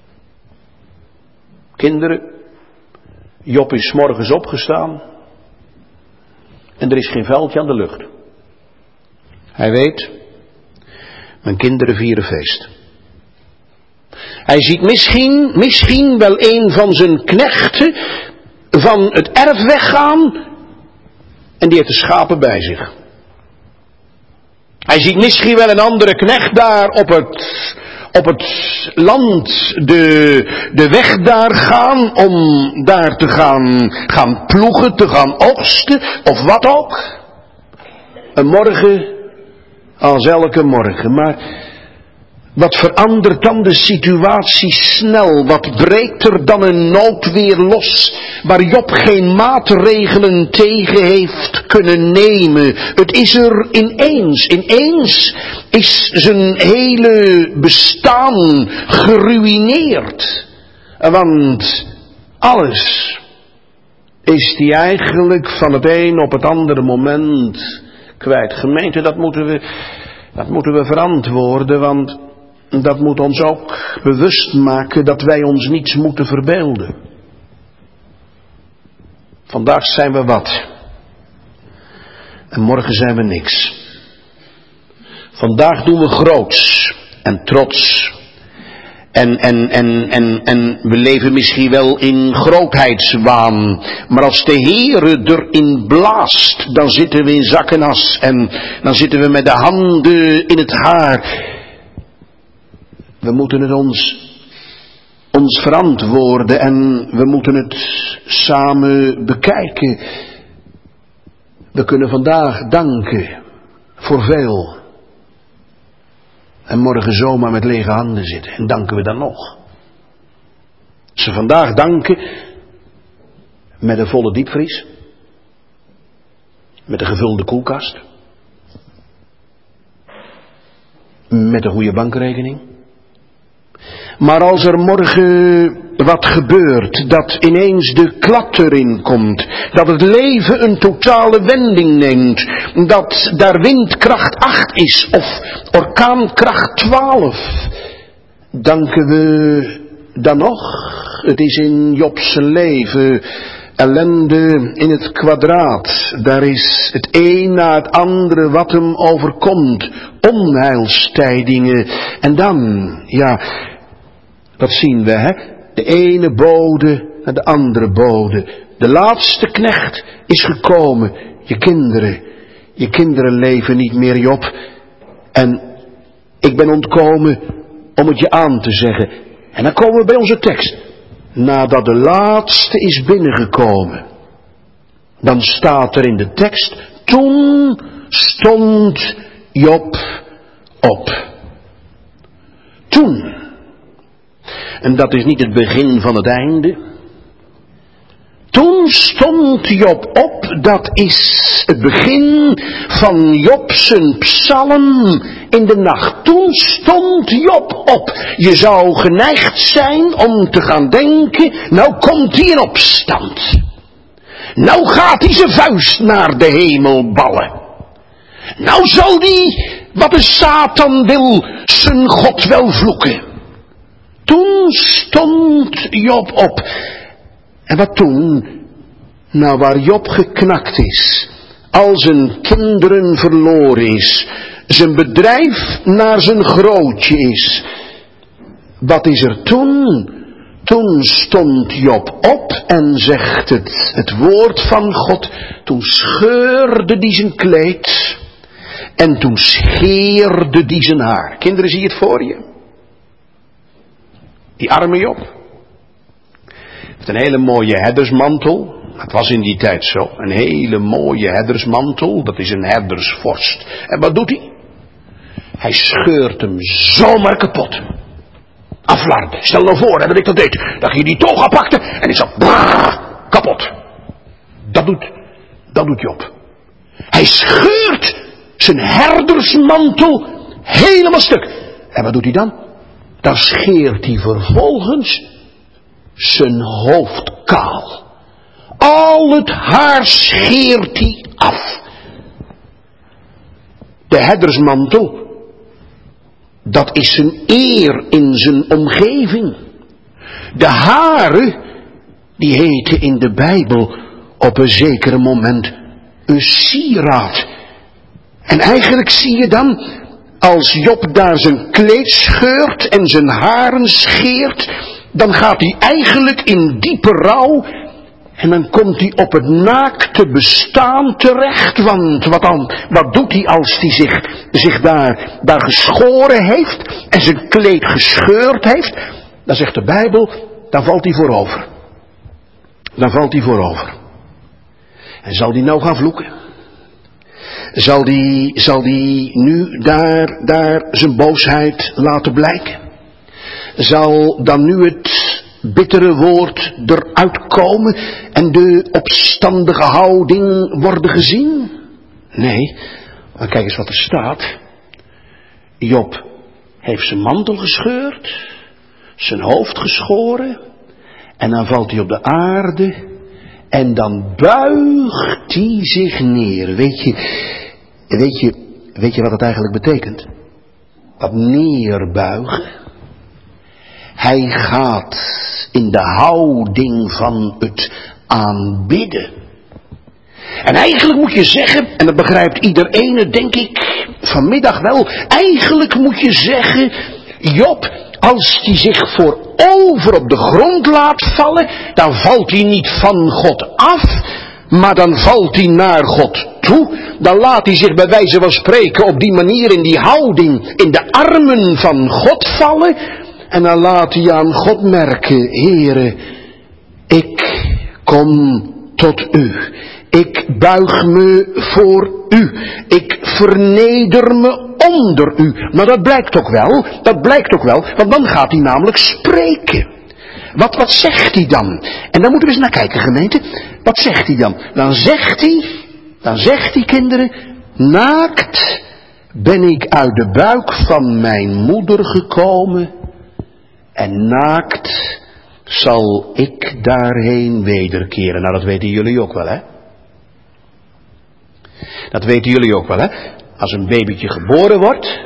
Kinderen, Job is 's morgens opgestaan en er is geen veldje aan de lucht. Hij weet, mijn kinderen vieren feest. Hij ziet misschien, misschien wel een van zijn knechten van het erf weggaan en die heeft de schapen bij zich. Hij ziet misschien wel een andere knecht daar op het, op het land de, de weg daar gaan om daar te gaan, gaan ploegen, te gaan oogsten of wat ook. Een morgen als elke morgen. Maar wat verandert dan de situatie snel? Wat breekt er dan een noodweer los waar Job geen maatregelen tegen heeft kunnen nemen? Het is er ineens. Ineens is zijn hele bestaan geruïneerd. Want alles is hij eigenlijk van het een op het andere moment kwijt. Gemeente, dat moeten we, dat moeten we verantwoorden, want dat moet ons ook bewust maken dat wij ons niets moeten verbeelden. Vandaag zijn we wat. En morgen zijn we niks. Vandaag doen we groots en trots. En, en, en, en, en we leven misschien wel in grootheidswaan. Maar als de Heere erin blaast, dan zitten we in zak en as. En dan zitten we met de handen in het haar. We moeten het ons, ons verantwoorden en we moeten het samen bekijken. We kunnen vandaag danken voor veel. En morgen zomaar met lege handen zitten. En danken we dan nog. Als we vandaag danken met een volle diepvries. Met een gevulde koelkast. Met een goede bankrekening. Maar als er morgen wat gebeurt, dat ineens de klap erin komt, dat het leven een totale wending neemt, dat daar windkracht acht is of orkaankracht twaalf, danken we dan nog? Het is in Job's leven ellende in het kwadraat. Daar is het een na het andere wat hem overkomt, onheilstijdingen. En dan, ja, dat zien we, hè? De ene bode naar de andere bode. De laatste knecht is gekomen. Je kinderen, je kinderen leven niet meer, Job. En ik ben ontkomen om het je aan te zeggen. En dan komen we bij onze tekst. Nadat de laatste is binnengekomen, dan staat er in de tekst, toen stond Job op. Toen. En dat is niet het begin van het einde. Toen stond Job op, dat is het begin van Job zijn psalm in de nacht. Toen Toen stond Job op. Je zou geneigd zijn om te gaan denken, nou komt hij in opstand. Nou gaat hij zijn vuist naar de hemel ballen. Nou zal die, wat de Satan wil, zijn God wel vloeken. Toen stond Job op. En wat toen? Nou, waar Job geknakt is, al zijn kinderen verloren is, zijn bedrijf naar zijn grootje is. Wat is er toen? Toen stond Job op en zegt het, het woord van God. Toen scheurde die zijn kleed en toen scheerde die zijn haar. Kinderen, zie je het voor je? Die arme Job. Heeft een hele mooie herdersmantel. Dat was in die tijd zo. Een hele mooie herdersmantel. Dat is een herdersvorst. En wat doet hij? Hij scheurt hem zomaar kapot. Aflarden. Stel nou voor hè, dat ik dat deed. Dat je die toga pakte en ik zat brrr, kapot. Dat doet, dat doet Job. Hij scheurt zijn herdersmantel helemaal stuk. En wat doet hij dan? Dan scheert hij vervolgens zijn hoofd kaal. Al het haar scheert hij af. De herdersmantel, dat is zijn eer in zijn omgeving. De haren, die heten in de Bijbel op een zeker moment een sieraad. En eigenlijk zie je dan, als Job daar zijn kleed scheurt en zijn haren scheert, dan gaat hij eigenlijk in diepe rouw. En dan komt hij op het naakte bestaan terecht. Want wat dan? Wat doet hij als hij zich, zich daar, daar geschoren heeft en zijn kleed gescheurd heeft? Dan zegt de Bijbel, dan valt hij voorover. Dan valt hij voorover. En zal hij nou gaan vloeken? Zal die, zal die nu daar, daar zijn boosheid laten blijken? Zal dan nu het bittere woord eruit komen en de opstandige houding worden gezien? Nee, maar kijk eens wat er staat. Job heeft zijn mantel gescheurd, zijn hoofd geschoren en dan valt hij op de aarde en dan buigt hij zich neer. Weet je, weet je, weet je wat dat eigenlijk betekent? Dat neerbuigen. Hij gaat in de houding van het aanbidden. En eigenlijk moet je zeggen, en dat begrijpt iedereen, denk ik vanmiddag wel. Eigenlijk moet je zeggen, Job, als hij zich voorover op de grond laat vallen, dan valt hij niet van God af, maar dan valt hij naar God toe. Dan laat hij zich bij wijze van spreken op die manier in die houding in de armen van God vallen. En dan laat hij aan God merken, Heere, ik kom tot u. Ik buig me voor u. Ik verneder me onder u. Maar dat blijkt ook wel, dat blijkt ook wel, want dan gaat hij namelijk spreken. Wat, wat zegt hij dan? En daar moeten we eens naar kijken, gemeente. Wat zegt hij dan? Dan zegt hij, dan zegt hij, kinderen, naakt ben ik uit de buik van mijn moeder gekomen en naakt zal ik daarheen wederkeren. Nou, dat weten jullie ook wel, hè? Dat weten jullie ook wel, hè? Als een babytje geboren wordt,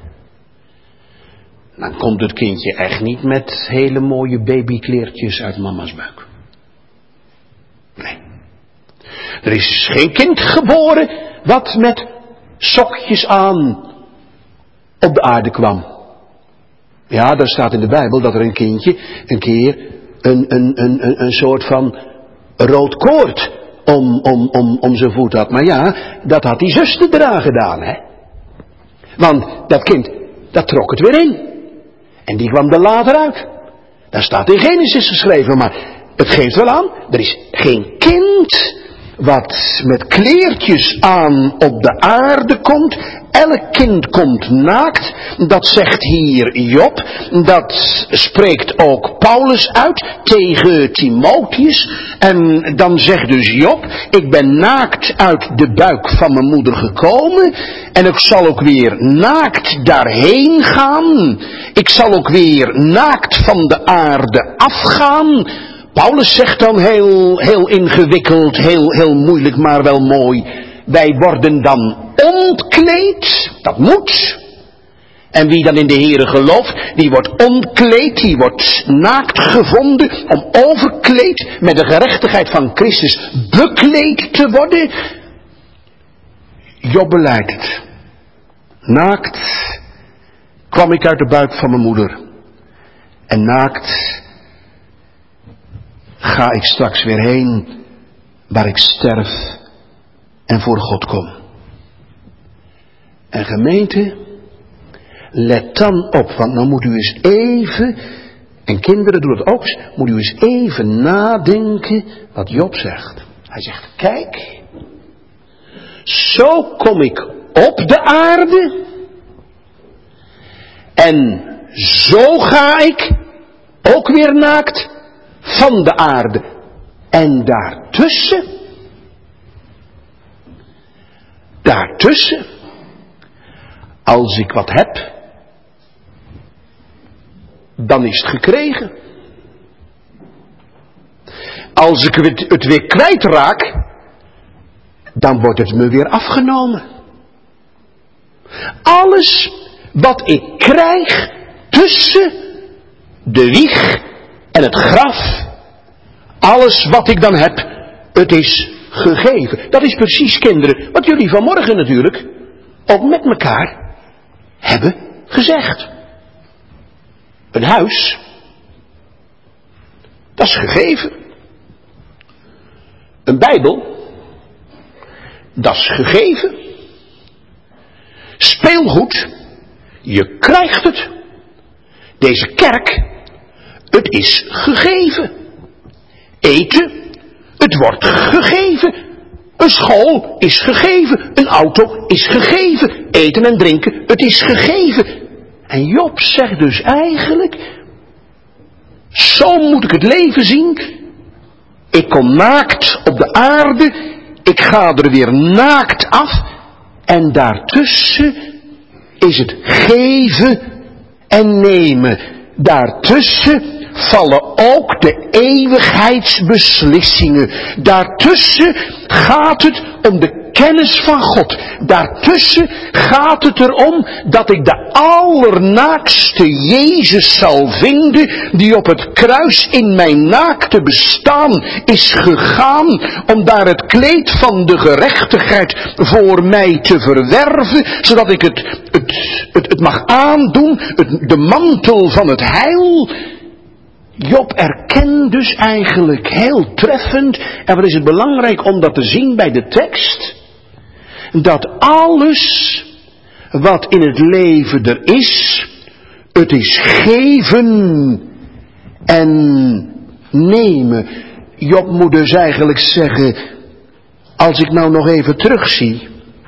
dan komt het kindje echt niet met hele mooie babykleertjes uit mama's buik. Nee. Er is geen kind geboren wat met sokjes aan op de aarde kwam. Ja, daar staat in de Bijbel dat er een kindje een keer een, een, een, een, een soort van rood koord om, om, om, om zijn voet had. Maar ja, dat had die zuster eraan gedaan, hè. Want dat kind, dat trok het weer in. En die kwam er later uit. Daar staat in Genesis geschreven, maar het geeft wel aan, er is geen kind wat met kleertjes aan op de aarde komt. Elk kind komt naakt. Dat zegt hier Job. Dat spreekt ook Paulus uit tegen Timotheus. En dan zegt dus Job, ik ben naakt uit de buik van mijn moeder gekomen. En ik zal ook weer naakt daarheen gaan. Ik zal ook weer naakt van de aarde afgaan. Paulus zegt dan heel, heel ingewikkeld, heel, heel moeilijk, maar wel mooi. Wij worden dan ontkleed, dat moet. En wie dan in de Here gelooft, die wordt ontkleed, die wordt naakt gevonden om overkleed met de gerechtigheid van Christus bekleed te worden. Job beleidt het. Naakt kwam ik uit de buik van mijn moeder. En naakt ga ik straks weer heen waar ik sterf en voor God kom. En gemeente, let dan op, want nou moet u eens even, en kinderen doen het ook eens, moet u eens even nadenken wat Job zegt. Hij zegt, kijk, zo kom ik op de aarde en zo ga ik ook weer naakt van de aarde. En daartussen, daartussen, als ik wat heb, dan is het gekregen. Als ik het, het weer kwijtraak, dan wordt het me weer afgenomen. Alles wat ik krijg tussen de wieg en het graf, alles wat ik dan heb, het is gegeven. Dat is precies, kinderen, wat jullie vanmorgen natuurlijk ook met elkaar hebben gezegd. Een huis, dat is gegeven. Een Bijbel, dat is gegeven. Speelgoed, je krijgt het. Deze kerk, het is gegeven. Eten, het wordt gegeven. Een school is gegeven. Een auto is gegeven. Eten en drinken, het is gegeven. En Job zegt dus eigenlijk, zo moet ik het leven zien. Ik kom naakt op de aarde. Ik ga er weer naakt af. En daartussen is het geven en nemen. Daartussen vallen ook de eeuwigheidsbeslissingen. Daartussen gaat het om de kennis van God. Daartussen gaat het erom dat ik de allernaakste Jezus zal vinden, die op het kruis in mijn naakte bestaan is gegaan, om daar het kleed van de gerechtigheid voor mij te verwerven, zodat ik het, het, het, het mag aandoen, het, de mantel van het heil. Job erkent dus eigenlijk heel treffend, en wat is het belangrijk om dat te zien bij de tekst, dat alles wat in het leven er is, het is geven en nemen. Job moet dus eigenlijk zeggen, als ik nou nog even terugzie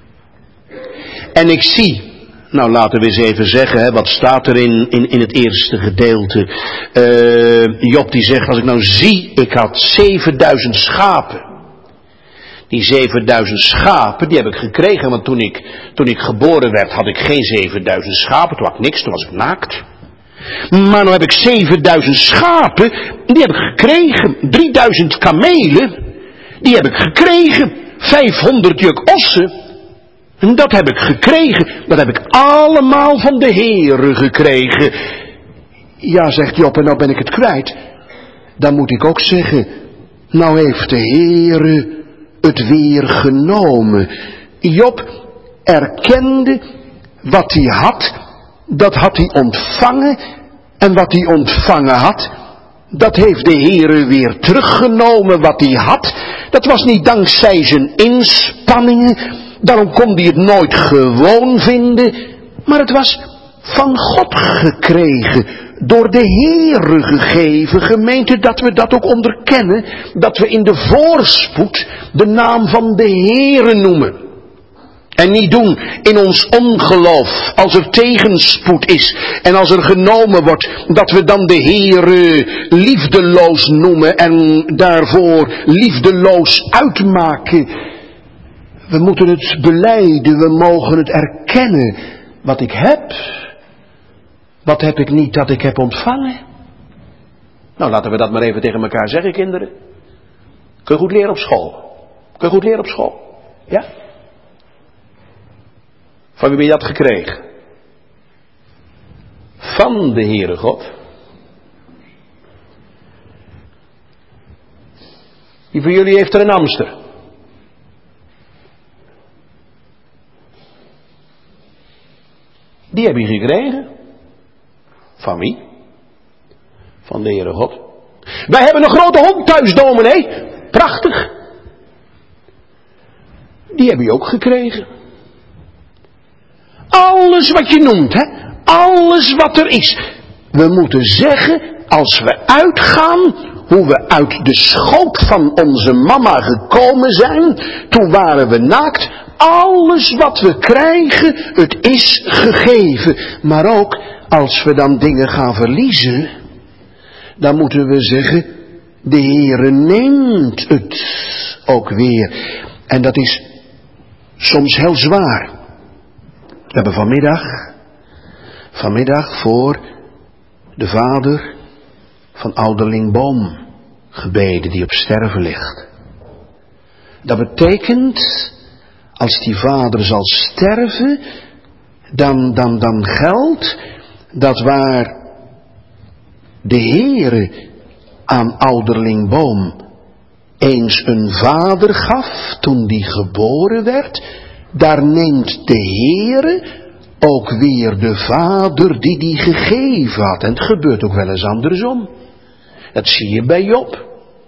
en ik zie, nou laten we eens even zeggen, hè, wat staat er in, in, in het eerste gedeelte. Uh, Job die zegt, als ik nou zie, ik had zevenduizend schapen. Die zevenduizend schapen, die heb ik gekregen, want toen ik, toen ik geboren werd, had ik geen zevenduizend schapen, toen had ik niks, toen was ik naakt. Maar nu heb ik zevenduizend schapen, die heb ik gekregen. drieduizend kamelen, die heb ik gekregen. vijfhonderd juk ossen, en dat heb ik gekregen. Dat heb ik allemaal van de Heere gekregen. Ja, zegt Job, en nou ben ik het kwijt. Dan moet ik ook zeggen, nou heeft de Heere het weer genomen. Job erkende wat hij had, dat had hij ontvangen, en wat hij ontvangen had, dat heeft de Heere weer teruggenomen wat hij had. Dat was niet dankzij zijn inspanningen, daarom kon hij het nooit gewoon vinden, maar het was van God gekregen. door de Heere gegeven, gemeente, dat we dat ook onderkennen, dat we in de voorspoed de naam van de Heere noemen. En niet doen in ons ongeloof, als er tegenspoed is en als er genomen wordt, dat we dan de Heere liefdeloos noemen en daarvoor liefdeloos uitmaken. We moeten het belijden, we mogen het erkennen. Wat ik heb, wat heb ik niet dat ik heb ontvangen? Nou, laten we dat maar even tegen elkaar zeggen, kinderen. Kun je goed leren op school? Kun je goed leren op school? Ja? Van wie ben je dat gekregen? Van de Heere God. Wie van jullie heeft er een Amster? Die heb je gekregen. Van wie? Van de Heere God. Wij hebben een grote hond thuis, dominee. Prachtig. Die heb je ook gekregen. Alles wat je noemt, hè? Alles wat er is. We moeten zeggen, als we uitgaan, hoe we uit de schoot van onze mama gekomen zijn, toen waren we naakt. Alles wat we krijgen, het is gegeven. Maar ook als we dan dingen gaan verliezen, dan moeten we zeggen, de Heere neemt het ook weer. En dat is soms heel zwaar. We hebben vanmiddag, vanmiddag voor de vader van ouderling Boom gebeden die op sterven ligt. Dat betekent, als die vader zal sterven, dan, dan, dan geldt dat waar de Heere aan ouderling Boom eens een vader gaf toen die geboren werd, daar neemt de Heere ook weer de vader die die gegeven had. En het gebeurt ook wel eens andersom. Dat zie je bij Job.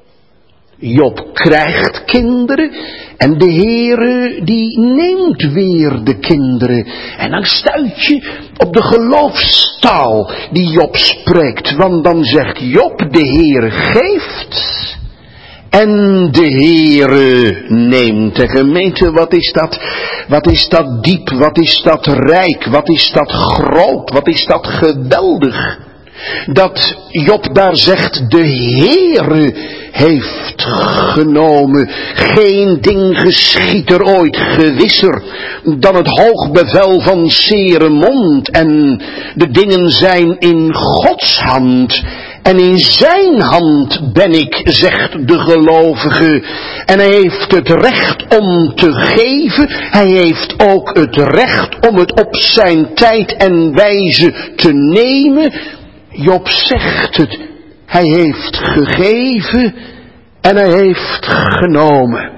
Job krijgt kinderen en de Heere die neemt weer de kinderen. En dan stuit je op de geloofstaal die Job spreekt. Want dan zegt Job, de Heere geeft en de Heere neemt. De gemeente, wat is dat? Wat is dat diep? Wat is dat rijk? Wat is dat groot? Wat is dat geweldig? Dat Job daar zegt, de Heere heeft genomen. Geen ding geschiet er ooit gewisser dan het hoogbevel van zere mond. En de dingen zijn in Gods hand. En in zijn hand ben ik, zegt de gelovige. En hij heeft het recht om te geven. Hij heeft ook het recht om het op zijn tijd en wijze te nemen. Job zegt het. Hij heeft gegeven en hij heeft genomen.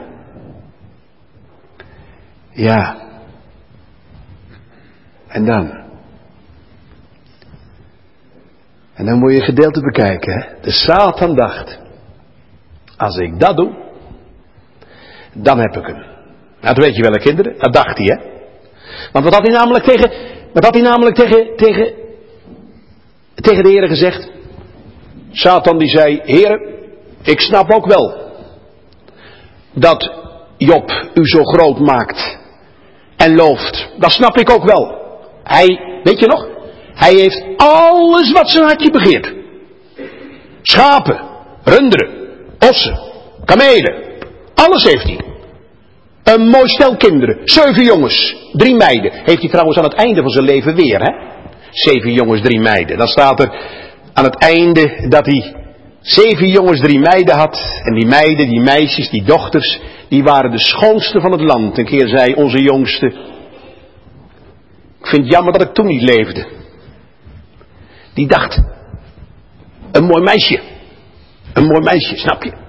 Ja. En dan? En dan moet je gedeelte bekijken. Hè? De Satan dacht, als ik dat doe, dan heb ik hem. Nou, dat weet je wel, hè, kinderen. Dat dacht hij, hè. Want wat had hij namelijk tegen, wat had hij namelijk tegen, tegen, tegen de Heere gezegd? Satan die zei, Heere, ik snap ook wel dat Job u zo groot maakt en looft. Dat snap ik ook wel. Hij, weet je nog? Hij heeft alles wat zijn hartje begeert. Schapen, runderen, ossen, kamelen. Alles heeft hij. Een mooi stel kinderen. Zeven jongens, drie meiden. Heeft hij trouwens aan het einde van zijn leven weer, hè? Zeven jongens, drie meiden. Dan staat er aan het einde dat hij zeven jongens, drie meiden had. En die meiden, die meisjes, die dochters, die waren de schoonste van het land. Een keer zei onze jongste, ik vind het jammer dat ik toen niet leefde. Die dacht, een mooi meisje. Een mooi meisje, snap je?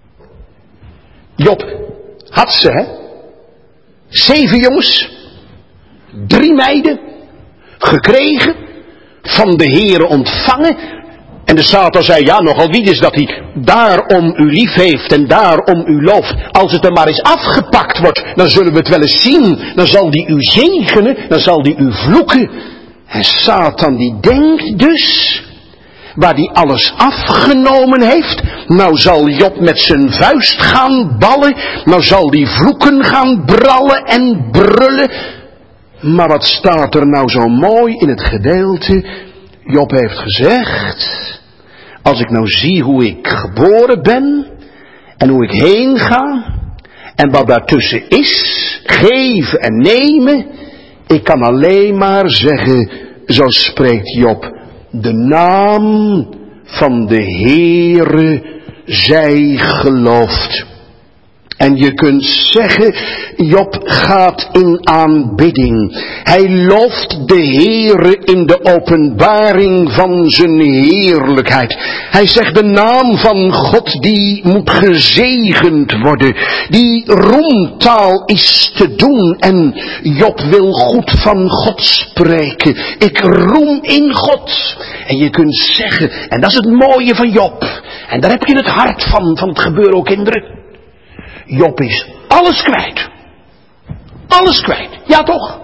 Job had ze, hè? Zeven jongens, drie meiden, gekregen, van de Heere ontvangen. En de Satan zei, ja, nogal wie is dat hij daarom u lief heeft en daarom u looft. Als het er maar eens afgepakt wordt, dan zullen we het wel eens zien. Dan zal die u zegenen, dan zal die u vloeken. En Satan die denkt dus, waar hij alles afgenomen heeft. Nou zal Job met zijn vuist gaan ballen. Nou zal die vloeken gaan brallen en brullen. Maar wat staat er nou zo mooi in het gedeelte? Job heeft gezegd, als ik nou zie hoe ik geboren ben en hoe ik heen ga en wat daartussen is, geven en nemen, ik kan alleen maar zeggen, zo spreekt Job, de naam van de Heere zij geloofd. En je kunt zeggen, Job gaat in aanbidding. Hij looft de Heere in de openbaring van zijn heerlijkheid. Hij zegt de naam van God die moet gezegend worden. Die roemtaal is te doen en Job wil goed van God spreken. Ik roem in God. En je kunt zeggen, en dat is het mooie van Job. En daar heb je het hart van, van het gebeuren ook, kinderen. Job is alles kwijt. Alles kwijt. Ja toch?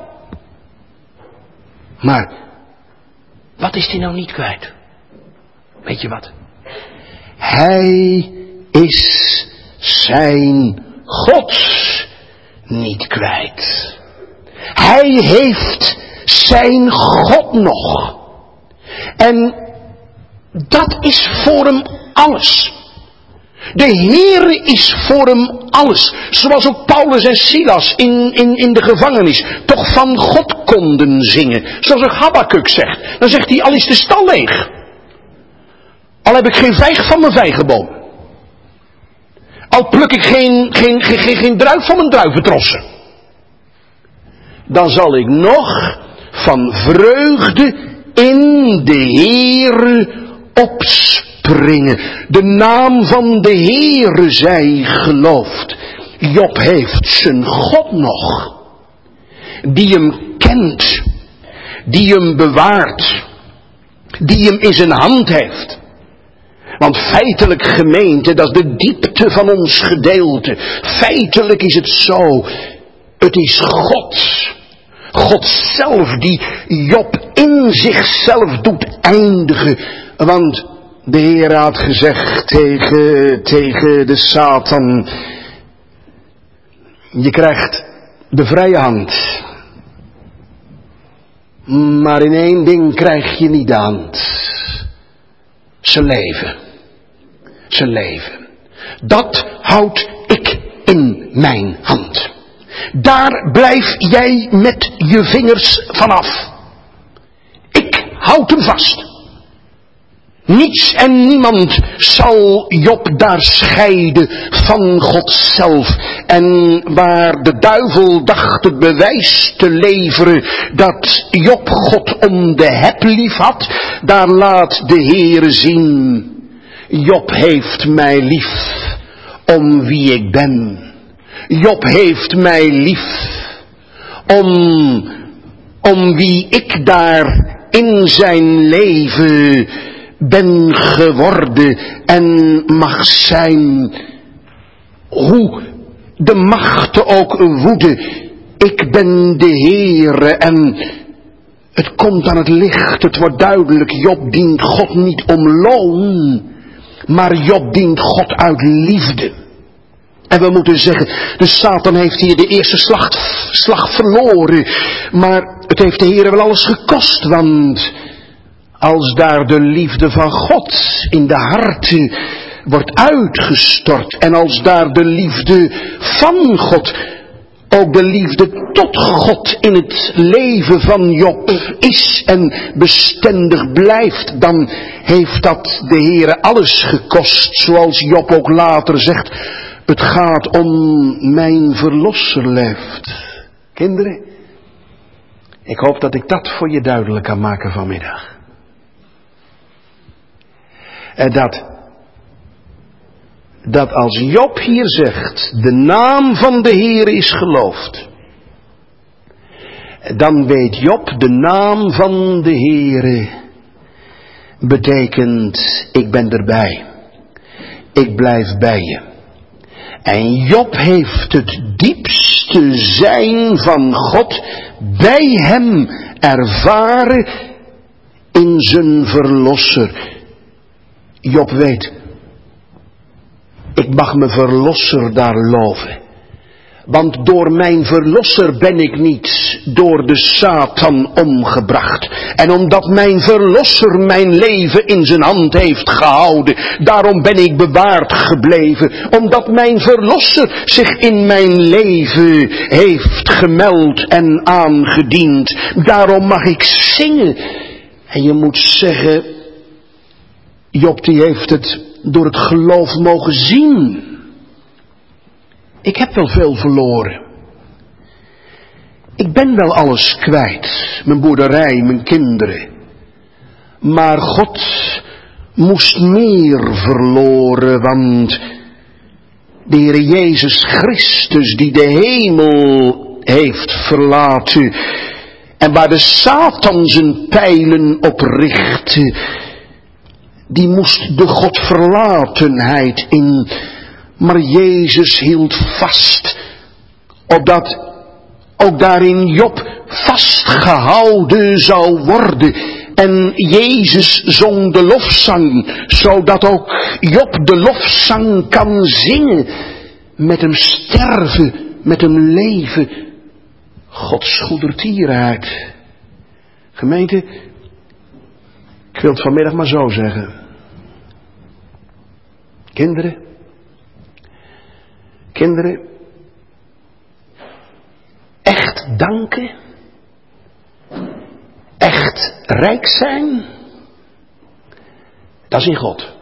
Maar, wat is hij nou niet kwijt? Weet je wat? Hij is zijn God niet kwijt. Hij heeft zijn God nog. En dat is voor hem alles. De Heere is voor hem alles. Zoals ook Paulus en Silas in, in, in de gevangenis toch van God konden zingen. Zoals ook Habakuk zegt. Dan zegt hij, al is de stal leeg. Al heb ik geen vijg van mijn vijgenboom. Al pluk ik geen, geen, geen, geen, geen druif van mijn druiventrossen. Dan zal ik nog van vreugde in de Heere opspringen. De naam van de Heere zij geloofd. Job heeft zijn God nog. Die hem kent. Die hem bewaart. Die hem in zijn hand heeft. Want feitelijk gemeente, dat is de diepte van ons gedeelte. Feitelijk is het zo. Het is God. God zelf die Job in zichzelf doet eindigen. Want de Heer had gezegd tegen, tegen de Satan. Je krijgt de vrije hand. Maar in één ding krijg je niet de hand. Zijn leven. Zijn leven. Dat houd ik in mijn hand. Daar blijf jij met je vingers vanaf. Ik houd hem vast. Niets en niemand zal Job daar scheiden van God zelf. En waar de duivel dacht het bewijs te leveren dat Job God om de heb lief had, daar laat de Heere zien. Job heeft mij lief om wie ik ben. Job heeft mij lief om, om wie ik daar in zijn leven ben geworden en mag zijn. Hoe de machten ook woeden. Ik ben de Heere en het komt aan het licht. Het wordt duidelijk. Job dient God niet om loon. Maar Job dient God uit liefde. En we moeten zeggen, de Satan heeft hier de eerste slag, slag verloren. Maar het heeft de Heere wel alles gekost. Want als daar de liefde van God in de harten wordt uitgestort. En als daar de liefde van God, ook de liefde tot God in het leven van Job is en bestendig blijft. Dan heeft dat de Heere alles gekost. Zoals Job ook later zegt. Het gaat om mijn verlosser leeft. Kinderen, ik hoop dat ik dat voor je duidelijk kan maken vanmiddag. En dat, dat als Job hier zegt, de naam van de Heer is geloofd. Dan weet Job, de naam van de Heer betekent, ik ben erbij. Ik blijf bij je. En Job heeft het diepste zijn van God bij hem ervaren in zijn verlosser. Job weet, ik mag mijn verlosser daar loven. Want door mijn verlosser ben ik niet door de Satan omgebracht. En omdat mijn verlosser mijn leven in zijn hand heeft gehouden, daarom ben ik bewaard gebleven. Omdat mijn verlosser zich in mijn leven heeft gemeld en aangediend. Daarom mag ik zingen. En je moet zeggen, Job die heeft het door het geloof mogen zien. Ik heb wel veel verloren. Ik ben wel alles kwijt. Mijn boerderij, mijn kinderen. Maar God moest meer verloren, want de Heer Jezus Christus die de hemel heeft verlaten en waar de Satan zijn pijlen op richtte, die moest de Godverlatenheid in. Maar Jezus hield vast, opdat ook daarin Job vastgehouden zou worden. En Jezus zong de lofzang, zodat ook Job de lofzang kan zingen. Met hem sterven, met hem leven. Gods goedertierheid. Gemeente, ik wil het vanmiddag maar zo zeggen. Kinderen. Kinderen. Echt danken. Echt rijk zijn. Dat is in God.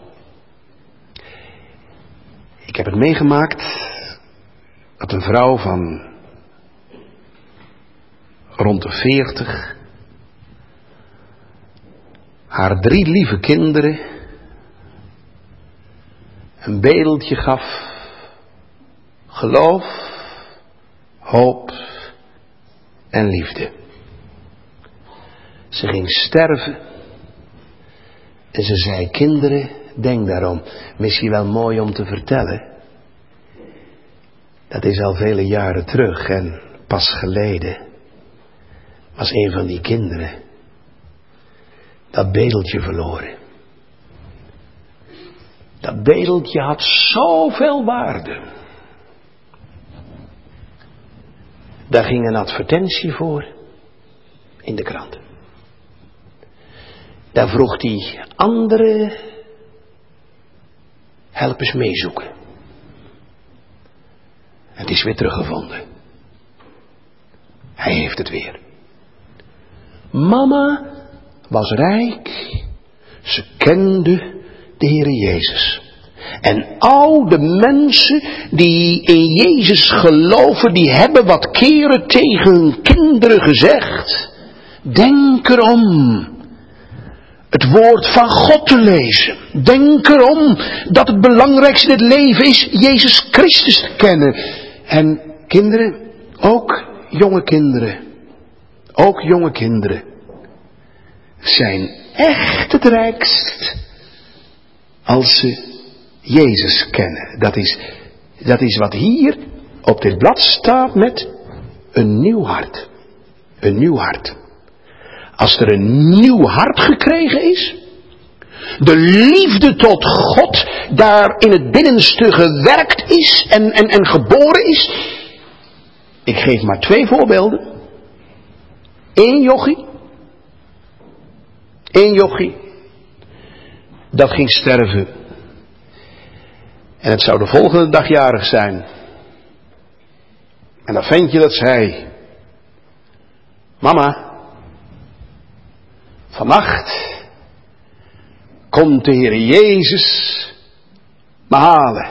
Ik heb het meegemaakt dat een vrouw van rond de veertig haar drie lieve kinderen een bedeltje gaf. Geloof, hoop en liefde. Ze ging sterven. En ze zei, kinderen, denk daarom. Misschien wel mooi om te vertellen. Dat is al vele jaren terug en pas geleden was een van die kinderen dat bedeltje verloren. Dat bedeltje had zoveel waarde. Daar ging een advertentie voor in de krant. Daar vroeg die andere, help eens meezoeken. En het is weer teruggevonden. Hij heeft het weer. Mama was rijk. Ze kende de Heere Jezus. En oude mensen die in Jezus geloven, die hebben wat keren tegen hun kinderen gezegd. Denk erom het woord van God te lezen. Denk erom dat het belangrijkste in het leven is Jezus Christus te kennen. En kinderen, ook jonge kinderen, ook jonge kinderen, zijn echt het rijkst als ze Jezus kennen. Dat is, dat is wat hier op dit blad staat met een nieuw hart. Een nieuw hart. Als er een nieuw hart gekregen is, de liefde tot God daar in het binnenste gewerkt is en, en, en geboren is. Ik geef maar twee voorbeelden. Eén jochie. Eén jochie. Dat ging sterven. En het zou de volgende dag jarig zijn. En dat ventje dat zei, mama, vannacht komt de Heer Jezus me halen.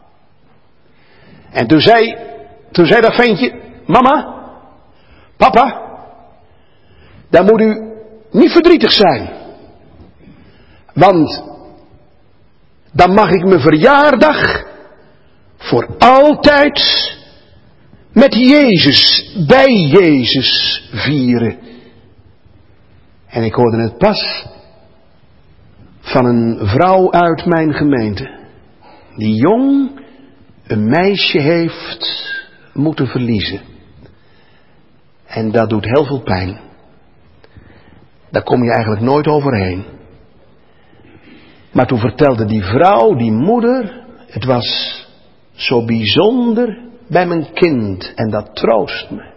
En toen zei, toen zei dat ventje, mama, papa, dan moet u niet verdrietig zijn. Want dan mag ik mijn verjaardag voor altijd met Jezus, bij Jezus vieren. En ik hoorde het pas van een vrouw uit mijn gemeente, die jong een meisje heeft moeten verliezen. En dat doet heel veel pijn. Daar kom je eigenlijk nooit overheen. Maar toen vertelde die vrouw, die moeder, het was zo bijzonder bij mijn kind en dat troost me.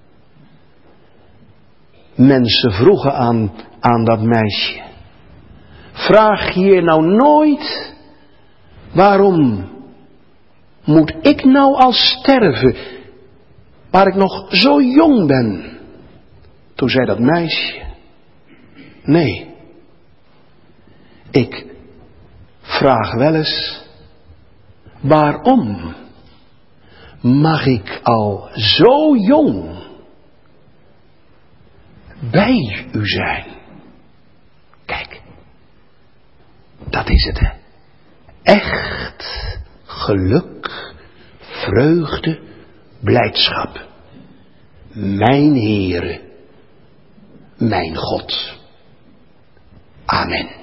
Mensen vroegen aan, aan dat meisje, vraag je je nou nooit, waarom moet ik nou al sterven, waar ik nog zo jong ben? Toen zei dat meisje, nee, ik vraag wel eens, waarom mag ik al zo jong bij u zijn? Kijk, dat is het, hè. Echt geluk, vreugde, blijdschap. Mijn Heere, mijn God. Amen.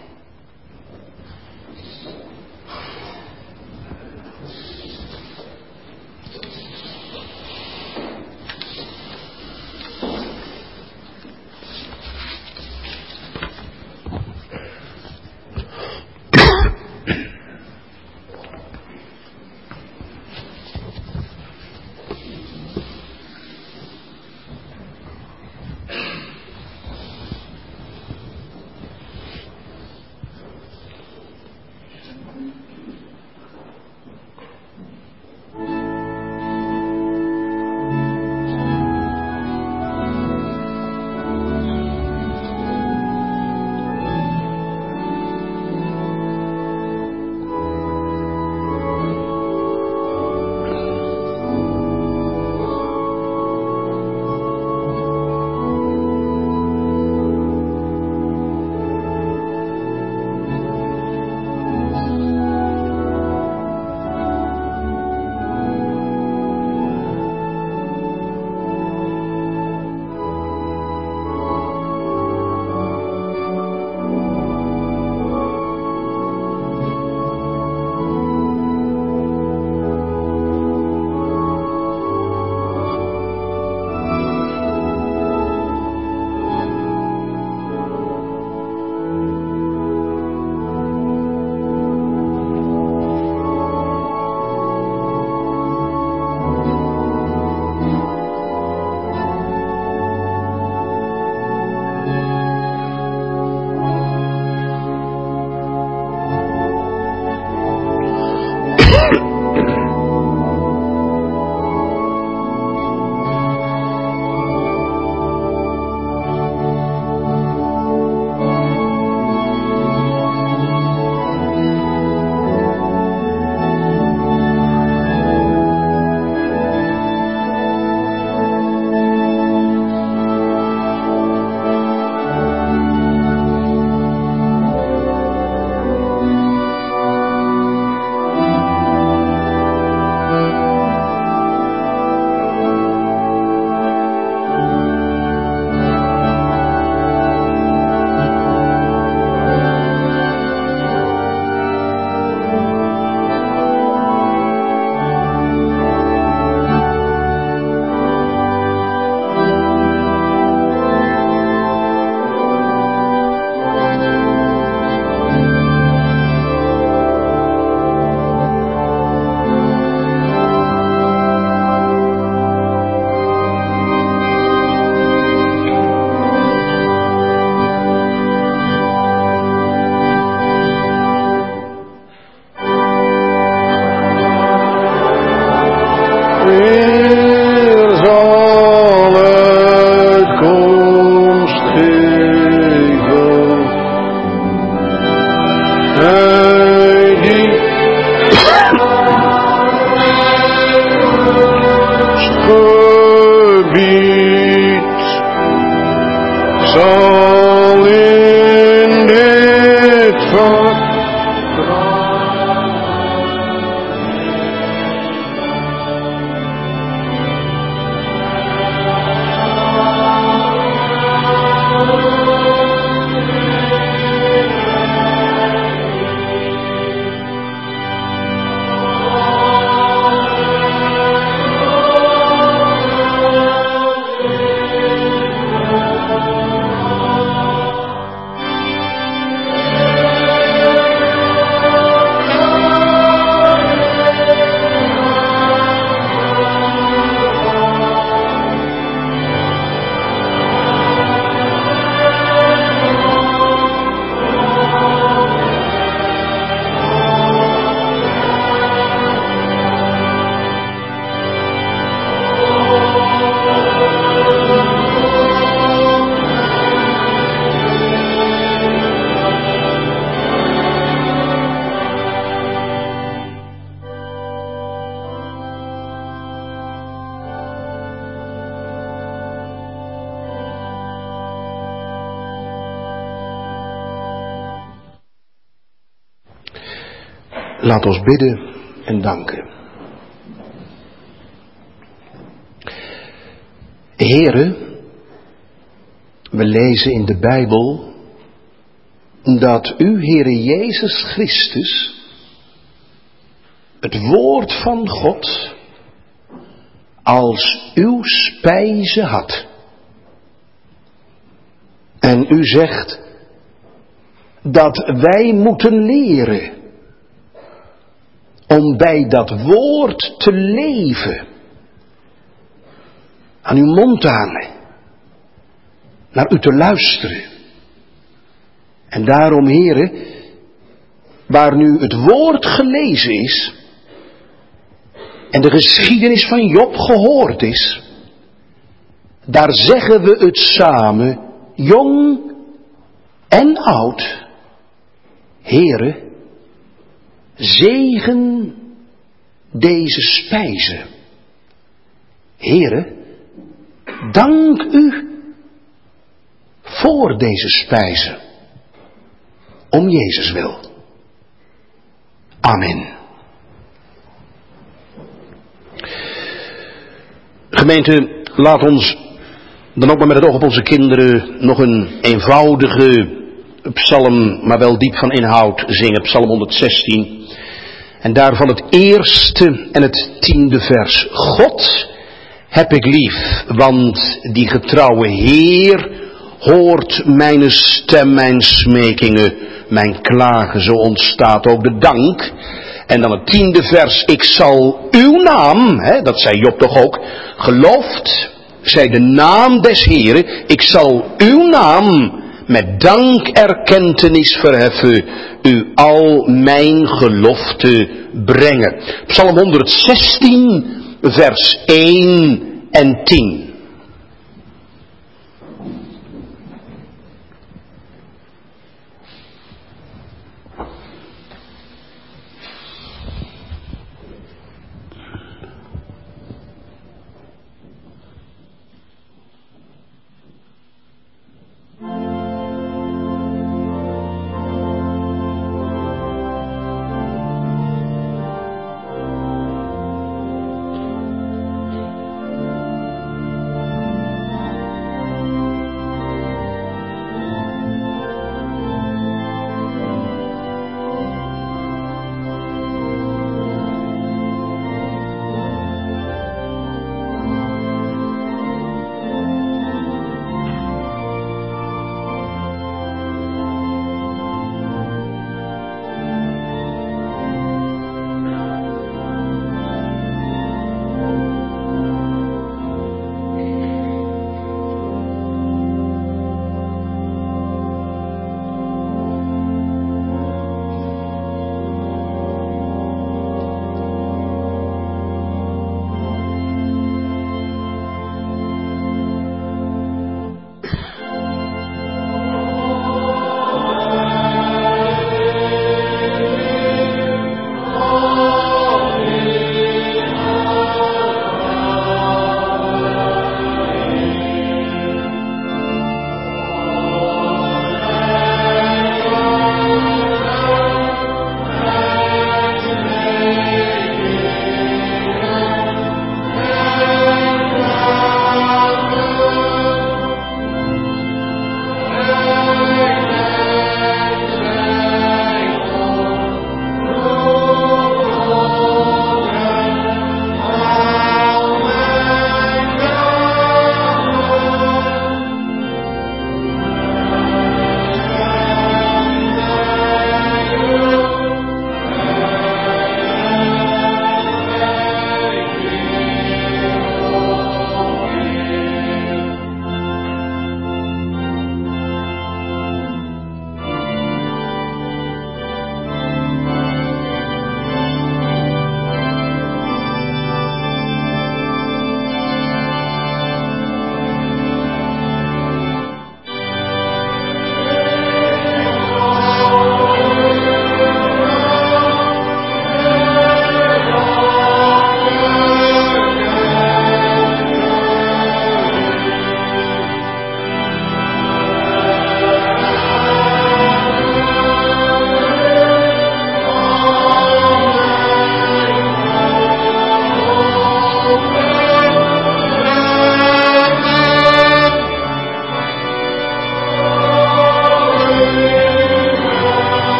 Laat ons bidden en danken. Heere, we lezen in de Bijbel dat u, Heere Jezus Christus, het woord van God als uw spijze had. En u zegt dat wij moeten leren om bij dat woord te leven. Aan uw mond te hangen. Naar u te luisteren. En daarom, heren, waar nu het woord gelezen is en de geschiedenis van Job gehoord is, daar zeggen we het samen, jong en oud. Heere, zegen deze spijze. Heere, dank u voor deze spijze. Om Jezus wil. Amen. Gemeente, laat ons dan ook maar met het oog op onze kinderen nog een eenvoudige psalm, maar wel diep van inhoud zingen. Psalm honderdzestien. En daarvan het eerste en het tiende vers. God heb ik lief, want die getrouwe Heer hoort mijn stem, mijn smekingen, mijn klagen. Zo ontstaat ook de dank. En dan het tiende vers. Ik zal uw naam, hè, dat zei Job toch ook, geloofd zij de naam des Heeren. Ik zal uw naam met dankerkentenis verheffen, u al mijn gelofte brengen. Psalm honderdzestien, vers één en tien.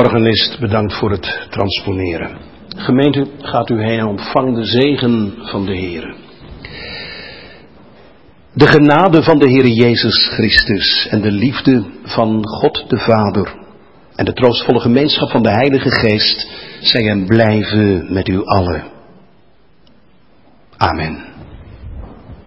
organist, bedankt voor het transponeren. Gemeente, gaat u heen en ontvang de zegen van de Heer. De genade van de Heer Jezus Christus en de liefde van God de Vader en de troostvolle gemeenschap van de Heilige Geest zij en blijven met u allen. Amen.